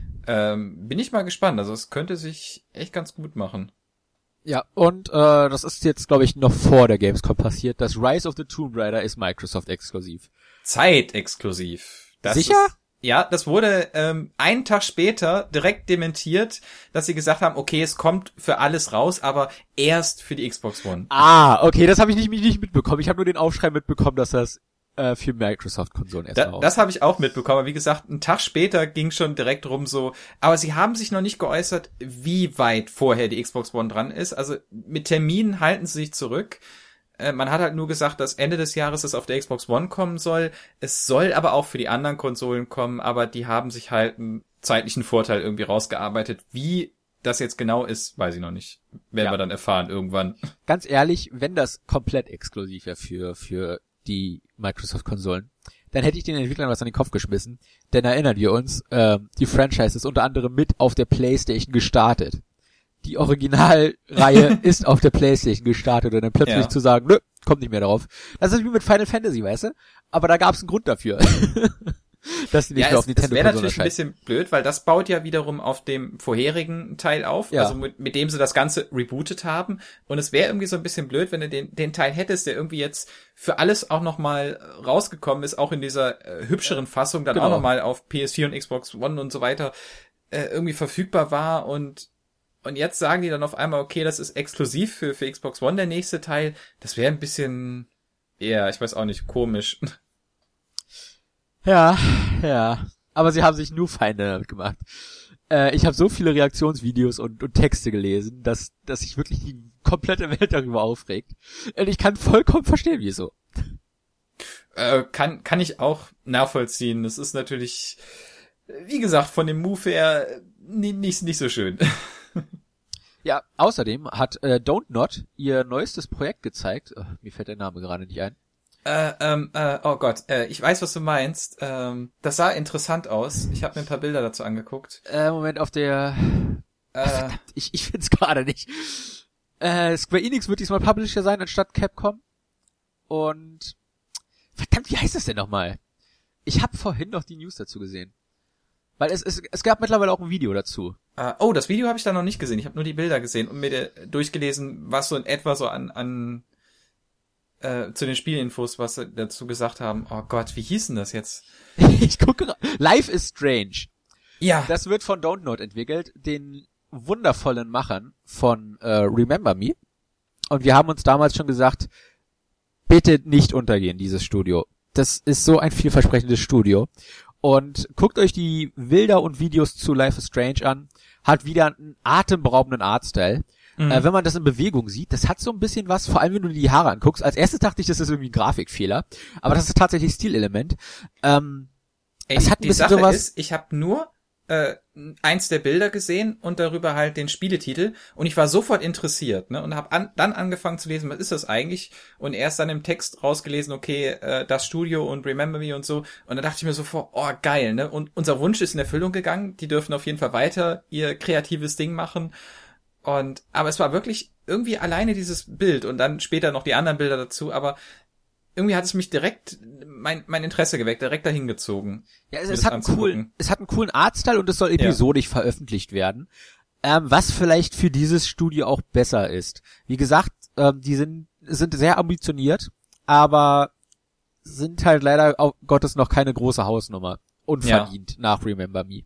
Bin ich mal gespannt, also es könnte sich echt ganz gut machen.
Ja, und das ist jetzt, glaube ich, noch vor der Gamescom passiert. Das Rise of the Tomb Raider ist Microsoft exklusiv.
Zeitexklusiv.
Sicher?
Ja, das wurde einen Tag später direkt dementiert, dass sie gesagt haben, okay, es kommt für alles raus, aber erst für die Xbox One.
Ah, okay, das habe ich nicht mitbekommen. Ich habe nur den Aufschrei mitbekommen, dass das für Microsoft-Konsolen erst raus.
Das habe ich auch mitbekommen. Aber wie gesagt, einen Tag später ging schon direkt rum so. Aber sie haben sich noch nicht geäußert, wie weit vorher die Xbox One dran ist. Also mit Terminen halten sie sich zurück. Man hat halt nur gesagt, dass Ende des Jahres es auf der Xbox One kommen soll. Es soll aber auch für die anderen Konsolen kommen, aber die haben sich halt einen zeitlichen Vorteil irgendwie rausgearbeitet. Wie das jetzt genau ist, weiß ich noch nicht. Werden wir dann erfahren irgendwann.
Ganz ehrlich, wenn das komplett exklusiv wäre für die Microsoft-Konsolen, dann hätte ich den Entwicklern was an den Kopf geschmissen. Denn erinnern wir uns, die Franchise ist unter anderem mit auf der PlayStation gestartet. Die Originalreihe ist auf der PlayStation gestartet und dann plötzlich zu sagen, nö, kommt nicht mehr darauf. Das ist wie mit Final Fantasy, weißt du? Aber da gab es einen Grund dafür. dass die nicht mehr auf Nintendo
es wäre natürlich ein bisschen blöd, weil das baut ja wiederum auf dem vorherigen Teil auf, also mit dem sie das Ganze rebootet haben. Und es wäre irgendwie so ein bisschen blöd, wenn du den Teil hättest, der irgendwie jetzt für alles auch nochmal rausgekommen ist, auch in dieser hübscheren Fassung, dann auch nochmal auf PS4 und Xbox One und so weiter irgendwie verfügbar war. Und jetzt sagen die dann auf einmal, okay, das ist exklusiv für Xbox One der nächste Teil. Das wäre ein bisschen eher, ich weiß auch nicht, komisch.
Ja. Aber sie haben sich nur Feinde damit gemacht. Ich habe so viele Reaktionsvideos und Texte gelesen, dass sich wirklich die komplette Welt darüber aufregt. Und ich kann vollkommen verstehen, wieso.
Kann ich auch nachvollziehen. Das ist natürlich, wie gesagt, von dem Move her nicht so schön.
Ja, außerdem hat Don't Not ihr neuestes Projekt gezeigt. Mir fällt der Name gerade nicht ein.
Oh Gott, ich weiß, was du meinst. Das sah interessant aus. Ich habe mir ein paar Bilder dazu angeguckt.
Moment, auf der... verdammt, ich find's gerade nicht. Square Enix wird diesmal Publisher sein, anstatt Capcom. Und... Verdammt, wie heißt das denn nochmal? Ich habe vorhin noch die News dazu gesehen. Weil es gab mittlerweile auch ein Video dazu.
Das Video habe ich da noch nicht gesehen. Ich habe nur die Bilder gesehen und mir durchgelesen, was so in etwa so an zu den Spielinfos, was sie dazu gesagt haben. Oh Gott, wie hieß denn das jetzt?
Ich gucke. Life is Strange.
Ja.
Das wird von Don't Not entwickelt, den wundervollen Machern von Remember Me. Und wir haben uns damals schon gesagt, bitte nicht untergehen, dieses Studio. Das ist so ein vielversprechendes Studio. Und guckt euch die Bilder und Videos zu Life is Strange an. Hat wieder einen atemberaubenden Artstyle. Wenn man das in Bewegung sieht, das hat so ein bisschen was, vor allem wenn du die Haare anguckst. Als erstes dachte ich, das ist irgendwie ein Grafikfehler. Aber das ist tatsächlich Stilelement. Es hat ein
die
bisschen
Sache
sowas.
ist, ich habe nur eins der Bilder gesehen und darüber halt den Spieletitel und ich war sofort interessiert, ne, und habe dann angefangen zu lesen, was ist das eigentlich, und erst dann im Text rausgelesen, okay, das Studio und Remember Me und so, und dann dachte ich mir sofort, oh geil, ne, und unser Wunsch ist in Erfüllung gegangen, die dürfen auf jeden Fall weiter ihr kreatives Ding machen, aber es war wirklich irgendwie alleine dieses Bild und dann später noch die anderen Bilder dazu, aber irgendwie hat es mich direkt mein Interesse geweckt, direkt dahin gezogen.
Ja, es hat einen coolen Artstyle und es soll episodisch veröffentlicht werden. Was vielleicht für dieses Studio auch besser ist. Wie gesagt, die sind sehr ambitioniert, aber sind halt leider Gottes noch keine große Hausnummer. Unverdient nach Remember Me.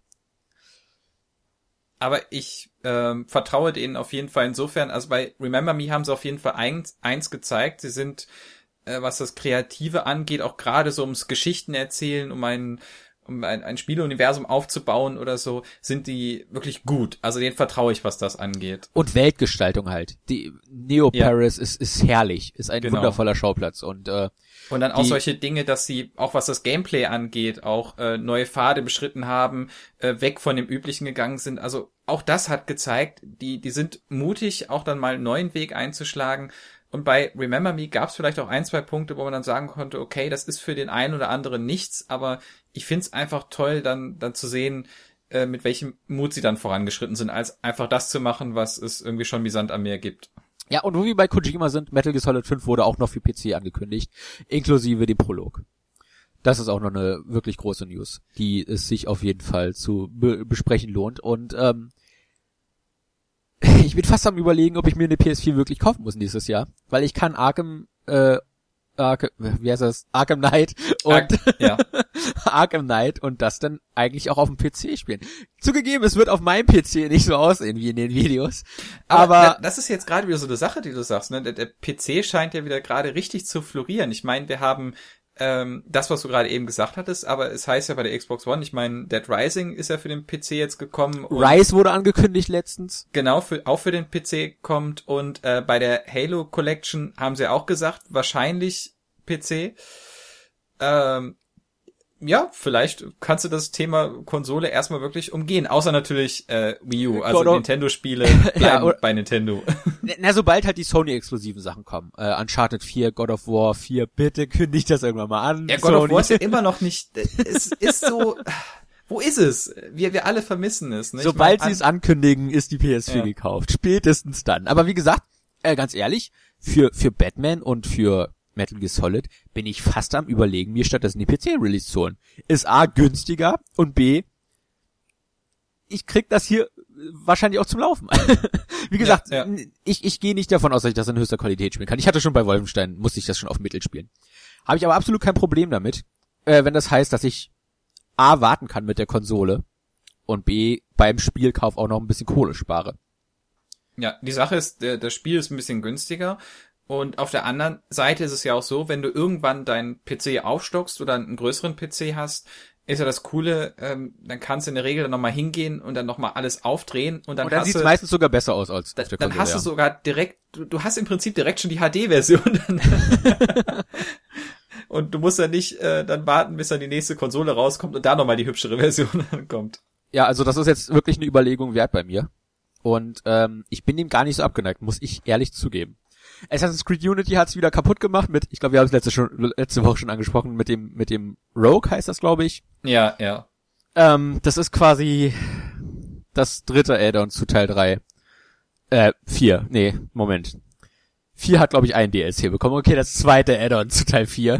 Aber ich vertraue denen auf jeden Fall insofern, also bei Remember Me haben sie auf jeden Fall eins gezeigt, sie sind was das Kreative angeht, auch gerade so ums Geschichten erzählen, um ein Spieleuniversum aufzubauen oder so, sind die wirklich gut. Also denen vertraue ich, was das angeht.
Und Weltgestaltung halt. Die Neo Paris ist herrlich, ist ein wundervoller Schauplatz und
dann auch solche Dinge, dass sie, auch was das Gameplay angeht, auch neue Pfade beschritten haben, weg von dem Üblichen gegangen sind. Also auch das hat gezeigt, die sind mutig, auch dann mal einen neuen Weg einzuschlagen. Und bei Remember Me gab es vielleicht auch 1-2 Punkte, wo man dann sagen konnte, okay, das ist für den einen oder anderen nichts, aber ich find's einfach toll, dann zu sehen, mit welchem Mut sie dann vorangeschritten sind, als einfach das zu machen, was es irgendwie schon wie Sand am Meer gibt.
Ja, und wo wir bei Kojima sind, Metal Gear Solid 5 wurde auch noch für PC angekündigt, inklusive dem Prolog. Das ist auch noch eine wirklich große News, die es sich auf jeden Fall zu besprechen lohnt. Und ich bin fast am Überlegen, ob ich mir eine PS4 wirklich kaufen muss nächstes Jahr, weil ich kann Arkham Knight und Arkham Knight und das dann eigentlich auch auf dem PC spielen. Zugegeben, es wird auf meinem PC nicht so aussehen wie in den Videos. Aber
das ist jetzt gerade wieder so eine Sache, die du sagst, ne? Der PC scheint ja wieder gerade richtig zu florieren. Ich meine, wir haben das, was du gerade eben gesagt hattest, aber es heißt ja bei der Xbox One, ich meine, Dead Rising ist ja für den PC jetzt gekommen.
Rise wurde angekündigt letztens.
Genau, auch für den PC kommt und bei der Halo Collection haben sie auch gesagt, wahrscheinlich PC. Ja, vielleicht kannst du das Thema Konsole erstmal wirklich umgehen, außer natürlich Wii U, also Nintendo-Spiele bleiben bei Nintendo.
Na, sobald halt die Sony-exklusiven Sachen kommen. Uncharted 4, God of War 4, bitte kündigt das irgendwann mal an.
Ja, God of War ist ja immer noch nicht, es ist so, wo ist es? Wir alle vermissen es. Ne?
Sobald sie es ankündigen, ist die PS4 gekauft. Spätestens dann. Aber wie gesagt, ganz ehrlich, für Batman und für Metal Gear Solid, bin ich fast am Überlegen, mir stattdessen die PC-Release zu holen. Ist A, günstiger und B, ich krieg das hier wahrscheinlich auch zum Laufen. Wie gesagt, ich gehe nicht davon aus, dass ich das in höchster Qualität spielen kann. Ich hatte schon bei Wolfenstein, musste ich das schon auf Mittel spielen. Habe ich aber absolut kein Problem damit, wenn das heißt, dass ich A, warten kann mit der Konsole und B, beim Spielkauf auch noch ein bisschen Kohle spare.
Ja, die Sache ist, das Spiel ist ein bisschen günstiger und auf der anderen Seite ist es ja auch so, wenn du irgendwann deinen PC aufstockst oder einen größeren PC hast, ist ja das Coole, dann kannst du in der Regel dann nochmal hingehen und dann nochmal alles aufdrehen und dann
sieht es meistens sogar besser aus als auf der Konsole.
Dann hast du sogar direkt, du hast im Prinzip direkt schon die HD-Version. Und du musst ja nicht dann warten, bis dann die nächste Konsole rauskommt und da nochmal die hübschere Version kommt.
Ja, also das ist jetzt wirklich eine Überlegung wert bei mir. Und ich bin dem gar nicht so abgeneigt, muss ich ehrlich zugeben. Assassin's Creed Unity hat's wieder kaputt gemacht mit, ich glaube, wir haben es letzte Woche schon angesprochen, mit dem Rogue heißt das, glaube ich.
Ja, ja.
Das ist quasi das dritte Add-on zu Teil 3. 4. Nee, Moment. 4 hat, glaube ich, ein DLC bekommen. Okay, das zweite Add-on zu Teil 4.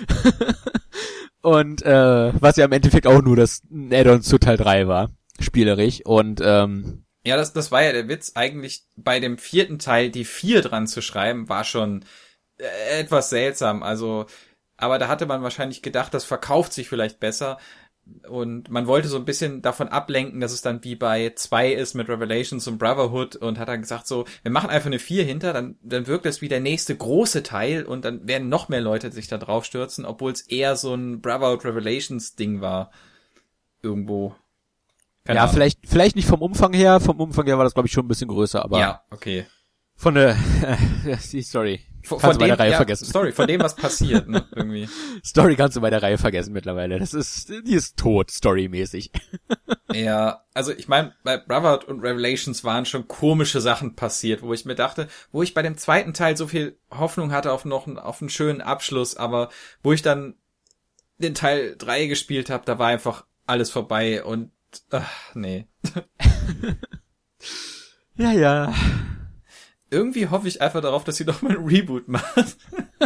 Und was ja im Endeffekt auch nur das Add-on zu Teil 3 war. Spielerisch. Und
ja, das war ja der Witz. Eigentlich bei dem 4. Teil die 4 dran zu schreiben, war schon etwas seltsam. Also, aber da hatte man wahrscheinlich gedacht, das verkauft sich vielleicht besser. Und man wollte so ein bisschen davon ablenken, dass es dann wie bei 2 ist mit Revelations und Brotherhood und hat dann gesagt so, wir machen einfach eine 4 hinter, dann wirkt das wie der nächste große Teil und dann werden noch mehr Leute sich da drauf stürzen, obwohl es eher so ein Brotherhood Revelations Ding war. Irgendwo.
Keine Ahnung. Vielleicht nicht vom Umfang her war das, glaube ich, schon ein bisschen größer, aber.
Ja, okay.
Von der, sorry.
Von dem, Reihe vergessen. Sorry, von dem, was passiert, ne, irgendwie.
Story kannst du bei der Reihe vergessen mittlerweile. Die ist tot, storymäßig.
Ja, also ich meine, bei Brotherhood und Revelations waren schon komische Sachen passiert, wo ich mir dachte, wo ich bei dem 2. Teil so viel Hoffnung hatte auf einen schönen Abschluss, aber wo ich dann den Teil 3 gespielt habe, da war einfach alles vorbei und, nee.
Ja.
Irgendwie hoffe ich einfach darauf, dass sie doch mal ein Reboot macht.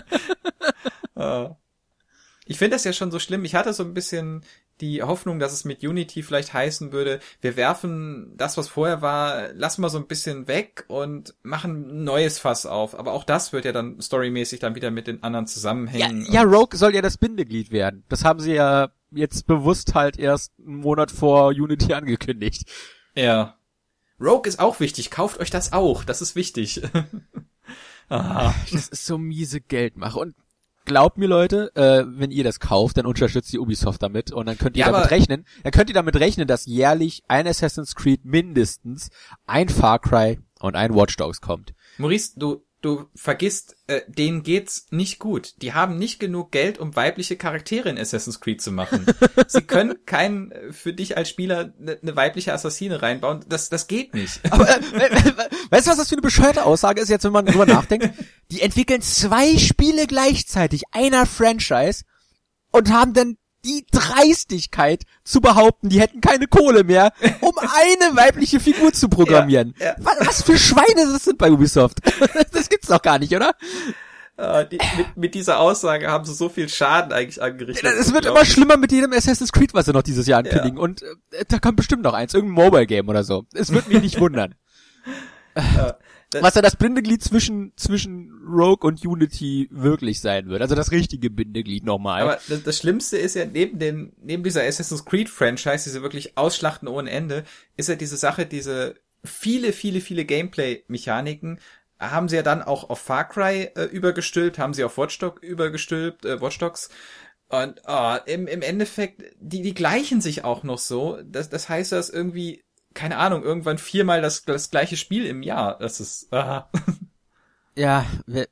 Ich finde das ja schon so schlimm. Ich hatte so ein bisschen die Hoffnung, dass es mit Unity vielleicht heißen würde, wir werfen das, was vorher war, lassen wir so ein bisschen weg und machen ein neues Fass auf. Aber auch das wird ja dann storymäßig dann wieder mit den anderen zusammenhängen.
Ja, Rogue soll ja das Bindeglied werden. Das haben sie ja jetzt bewusst halt erst einen Monat vor Unity angekündigt.
Ja. Rogue ist auch wichtig, kauft euch das auch, das ist wichtig.
Das ist so miese Geldmache und glaubt mir Leute, wenn ihr das kauft, dann unterstützt die Ubisoft damit und dann könnt ihr damit rechnen, dass jährlich ein Assassin's Creed mindestens ein Far Cry und ein Watch Dogs kommt.
Maurice, du vergisst, denen geht's nicht gut. Die haben nicht genug Geld, um weibliche Charaktere in Assassin's Creed zu machen. Sie können für dich als Spieler eine weibliche Assassine reinbauen. Das geht nicht.
Aber, weißt du, was das für eine bescheuerte Aussage ist jetzt, wenn man drüber nachdenkt? Die entwickeln 2 Spiele gleichzeitig, einer Franchise, und haben dann die Dreistigkeit zu behaupten, die hätten keine Kohle mehr, um eine weibliche Figur zu programmieren. Ja. Was für Schweine das sind bei Ubisoft. Das gibt's doch gar nicht, oder?
Mit dieser Aussage haben sie so viel Schaden eigentlich angerichtet.
Es wird immer schlimmer mit jedem Assassin's Creed, was sie noch dieses Jahr ankündigen. Ja. Und da kommt bestimmt noch eins, irgendein Mobile-Game oder so. Es wird mich nicht wundern. Was ja das Bindeglied zwischen Rogue und Unity wirklich sein wird. Also das richtige Bindeglied nochmal.
Aber das Schlimmste ist ja, neben dieser Assassin's Creed Franchise, diese wirklich Ausschlachten ohne Ende, ist ja diese Sache, diese viele Gameplay-Mechaniken, haben sie ja dann auch auf Far Cry übergestülpt, haben sie auf Watch Dogs übergestülpt, Watch Dogs. Und im Endeffekt, die gleichen sich auch noch so. Das heißt, dass irgendwie, keine Ahnung, irgendwann 4-mal das gleiche Spiel im Jahr. Das ist,
Ja,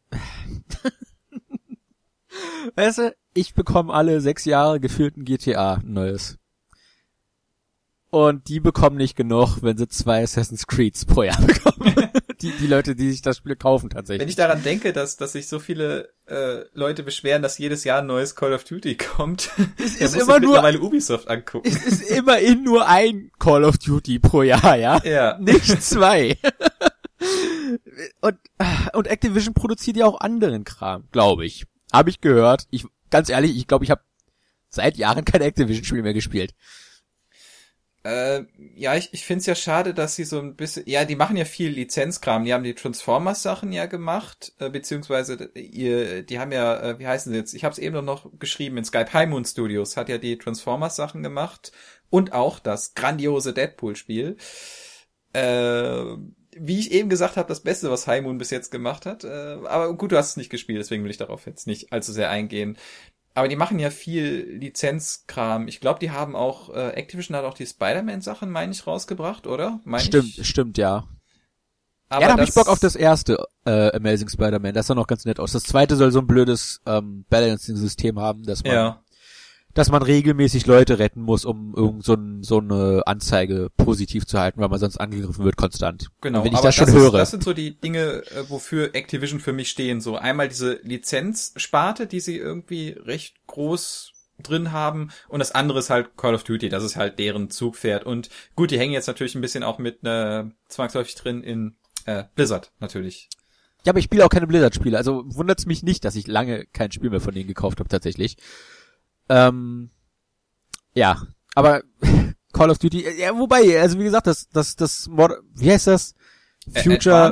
weißt du, ich bekomme alle 6 Jahre gefühlt ein GTA Neues. Und die bekommen nicht genug, wenn sie 2 Assassin's Creeds pro Jahr bekommen. Die Leute, die sich das Spiel kaufen tatsächlich.
Wenn ich daran denke, dass sich so viele Leute beschweren, dass jedes Jahr ein neues Call of Duty kommt,
es ist immer nur
mittlerweile Ubisoft angucken.
Es ist immerhin nur ein Call of Duty pro Jahr, ja?
Ja.
Nicht 2. Und Activision produziert ja auch anderen Kram, glaube ich. Habe ich gehört. Ganz ehrlich, ich glaube, ich habe seit Jahren kein Activision-Spiel mehr gespielt.
Ja, ich find's ja schade, dass sie so ein bisschen, ja, die machen ja viel Lizenzkram, die haben die Transformers-Sachen ja gemacht, beziehungsweise die haben ja, wie heißen sie jetzt, ich hab's eben noch geschrieben, in Skype, High Moon Studios hat ja die Transformers-Sachen gemacht und auch das grandiose Deadpool-Spiel. Wie ich eben gesagt habe, das Beste, was High Moon bis jetzt gemacht hat, aber gut, du hast es nicht gespielt, deswegen will ich darauf jetzt nicht allzu sehr eingehen. Aber die machen ja viel Lizenzkram. Ich glaube, die haben auch, Activision hat auch die Spider-Man-Sachen, meine ich, rausgebracht, oder?
Stimmt, ja.
Aber
ja, da hab ich Bock auf das erste Amazing Spider-Man. Das sah noch ganz nett aus. Das zweite soll so ein blödes Balancing-System haben, dass man regelmäßig Leute retten muss, um so eine Anzeige positiv zu halten, weil man sonst angegriffen wird konstant.
Genau,
und wenn ich das schon höre.
Das sind so die Dinge, wofür Activision für mich stehen. So einmal diese Lizenzsparte, die sie irgendwie recht groß drin haben, und das andere ist halt Call of Duty, das ist halt deren Zugpferd. Und gut, die hängen jetzt natürlich ein bisschen auch mit zwangsläufig drin in Blizzard natürlich.
Ja, aber ich spiele auch keine Blizzard-Spiele, also wundert's mich nicht, dass ich lange kein Spiel mehr von denen gekauft habe tatsächlich. Ja, aber Call of Duty, ja, wobei, also wie gesagt, wie heißt das? Future,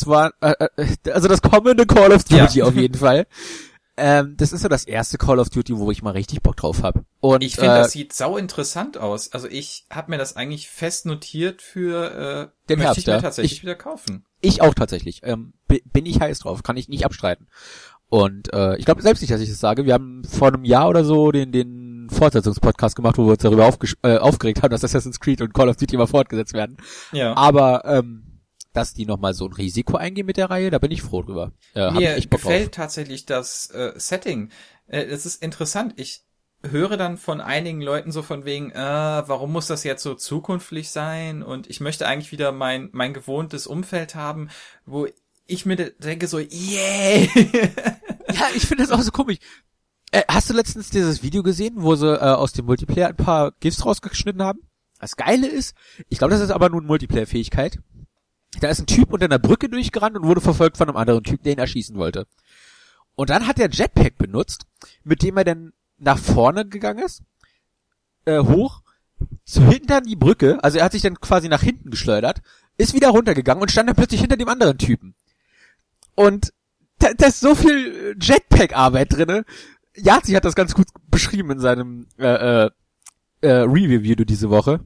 also das kommende Call of Duty auf jeden Fall. Das ist so das erste Call of Duty, wo ich mal richtig Bock drauf habe. Und
ich finde, das sieht sau interessant aus. Also ich habe mir das eigentlich fest notiert für
den Herbst,
ich mir tatsächlich wieder kaufen.
Ich auch tatsächlich. Bin ich heiß drauf, kann ich nicht abstreiten. Und ich glaube selbst nicht, dass ich das sage. Wir haben vor einem Jahr oder so den Fortsetzungspodcast gemacht, wo wir uns darüber aufgeregt haben, dass Assassin's Creed und Call of Duty immer fortgesetzt werden.
Ja.
Aber dass die nochmal so ein Risiko eingehen mit der Reihe, da bin ich froh drüber.
Mir gefällt tatsächlich das Setting. Es ist interessant. Ich höre dann von einigen Leuten so von wegen, warum muss das jetzt so zukünftig sein? Und ich möchte eigentlich wieder mein gewohntes Umfeld haben, wo ich mir denke so, yeah!
Ja, ich finde das auch so komisch. Hast du letztens dieses Video gesehen, wo sie aus dem Multiplayer ein paar GIFs rausgeschnitten haben? Das Geile ist, ich glaube, das ist aber nur eine Multiplayer-Fähigkeit. Da ist ein Typ unter einer Brücke durchgerannt und wurde verfolgt von einem anderen Typ, der ihn erschießen wollte. Und dann hat er Jetpack benutzt, mit dem er dann nach vorne gegangen ist, hoch, zu hinter die Brücke, also er hat sich dann quasi nach hinten geschleudert, ist wieder runtergegangen und stand dann plötzlich hinter dem anderen Typen. Und da ist so viel Jetpack-Arbeit drinne. Yazi hat das ganz gut beschrieben in seinem Review-Video diese Woche.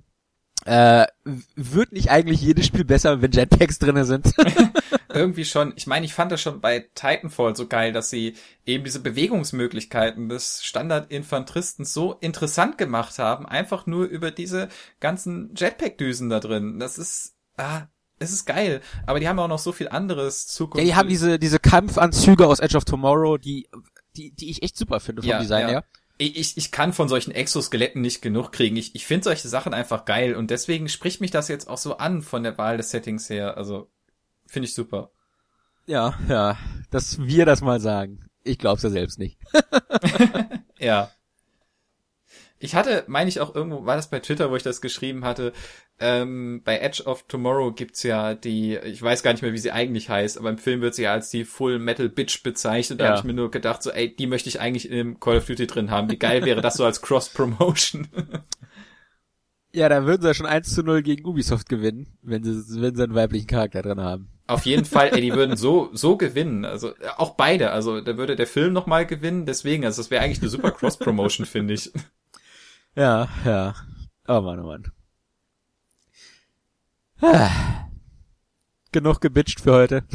Wird nicht eigentlich jedes Spiel besser, wenn Jetpacks drinne sind?
Irgendwie schon. Ich meine, ich fand das schon bei Titanfall so geil, dass sie eben diese Bewegungsmöglichkeiten des Standard-Infanteristen so interessant gemacht haben, einfach nur über diese ganzen Jetpack-Düsen da drin. Das ist, es ist geil. Aber die haben auch noch so viel anderes Zukunft.
Ja, die haben diese Kampfanzüge aus Edge of Tomorrow, die ich echt super finde vom Design her.
Ich kann von solchen Exoskeletten nicht genug kriegen. Ich finde solche Sachen einfach geil und deswegen spricht mich das jetzt auch so an von der Wahl des Settings her. Also, finde ich super.
Ja, dass wir das mal sagen. Ich glaub's ja selbst nicht.
Ja. Ich hatte, meine ich auch irgendwo, war das bei Twitter, wo ich das geschrieben hatte, bei Edge of Tomorrow gibt's ja ich weiß gar nicht mehr, wie sie eigentlich heißt, aber im Film wird sie ja als die Full Metal Bitch bezeichnet. Da habe ich mir nur gedacht, so, ey, die möchte ich eigentlich im Call of Duty drin haben. Wie geil wäre das so als Cross-Promotion?
Ja, da würden sie ja schon 1:0 gegen Ubisoft gewinnen, wenn sie einen weiblichen Charakter drin haben.
Auf jeden Fall, ey, die würden so gewinnen. Also auch beide. Also da würde der Film nochmal gewinnen. Deswegen, also das wäre eigentlich eine super Cross-Promotion, finde ich.
Ja. Oh Mann. Genug gebitcht für heute.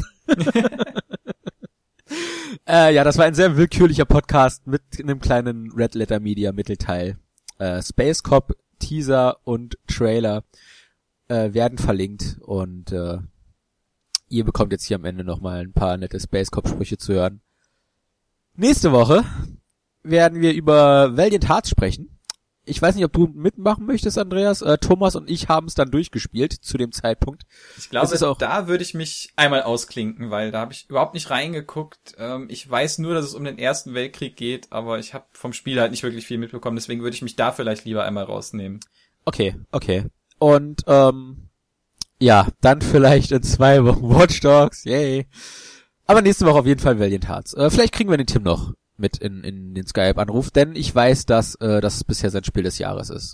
Ja, das war ein sehr willkürlicher Podcast mit einem kleinen Red Letter Media Mittelteil. Space Cop, Teaser und Trailer werden verlinkt und ihr bekommt jetzt hier am Ende nochmal ein paar nette Space Cop Sprüche zu hören. Nächste Woche werden wir über Valiant Hearts sprechen. Ich weiß nicht, ob du mitmachen möchtest, Andreas. Thomas und ich haben es dann durchgespielt zu dem Zeitpunkt.
Ich glaube, da würde ich mich einmal ausklinken, weil da habe ich überhaupt nicht reingeguckt. Ich weiß nur, dass es um den Ersten Weltkrieg geht, aber ich habe vom Spiel halt nicht wirklich viel mitbekommen. Deswegen würde ich mich da vielleicht lieber einmal rausnehmen.
Okay. Und ja, dann vielleicht in 2 Wochen Watch Dogs. Yay. Aber nächste Woche auf jeden Fall Valiant Hearts. Vielleicht kriegen wir den Tim noch mit in den Skype-Anruf, denn ich weiß, dass das bisher sein Spiel des Jahres ist.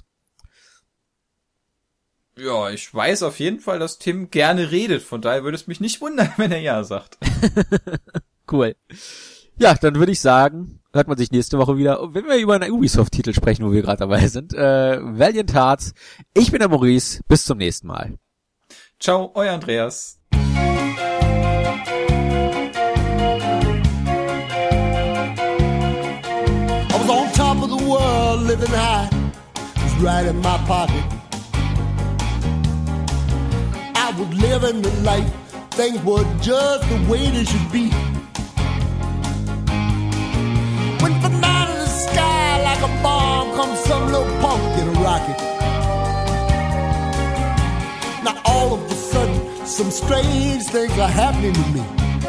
Ja, ich weiß auf jeden Fall, dass Tim gerne redet, von daher würde es mich nicht wundern, wenn er ja sagt.
Cool. Ja, dann würde ich sagen, hört man sich nächste Woche wieder, wenn wir über einen Ubisoft-Titel sprechen, wo wir gerade dabei sind. Valiant Hearts. Ich bin der Maurice. Bis zum nächsten Mal.
Ciao, euer Andreas.
I was on top of the world, living high, was right in my pocket. I was living the life, things were just the way they should be. Went from out of the sky like a bomb comes some little punk in a rocket. Now all of a sudden, some strange things are happening to me.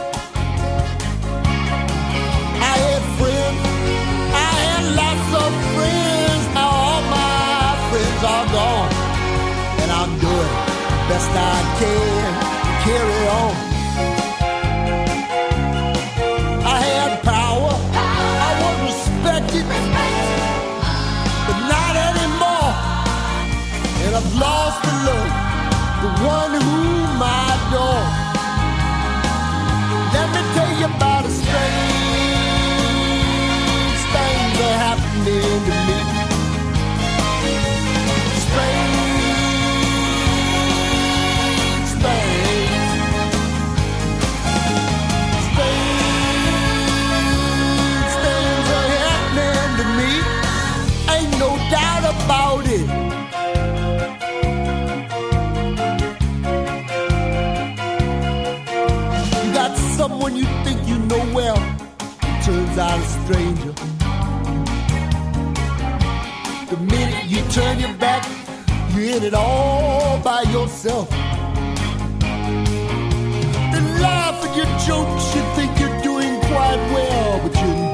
I had friends, I had lots of friends. Now all my friends are gone, and I'm doing the best I can to carry on. I had power, I was respected, but not anymore. And I've lost the love, the one whom I adore. Let me tell you about a strange things that happening to me. Strange things. Strange things are happening to me. Ain't no doubt about it. You got someone you think you know well, turns out a stranger. The minute you turn your back, you're in it all by yourself. They laugh at your jokes, you think you're doing quite well, but you're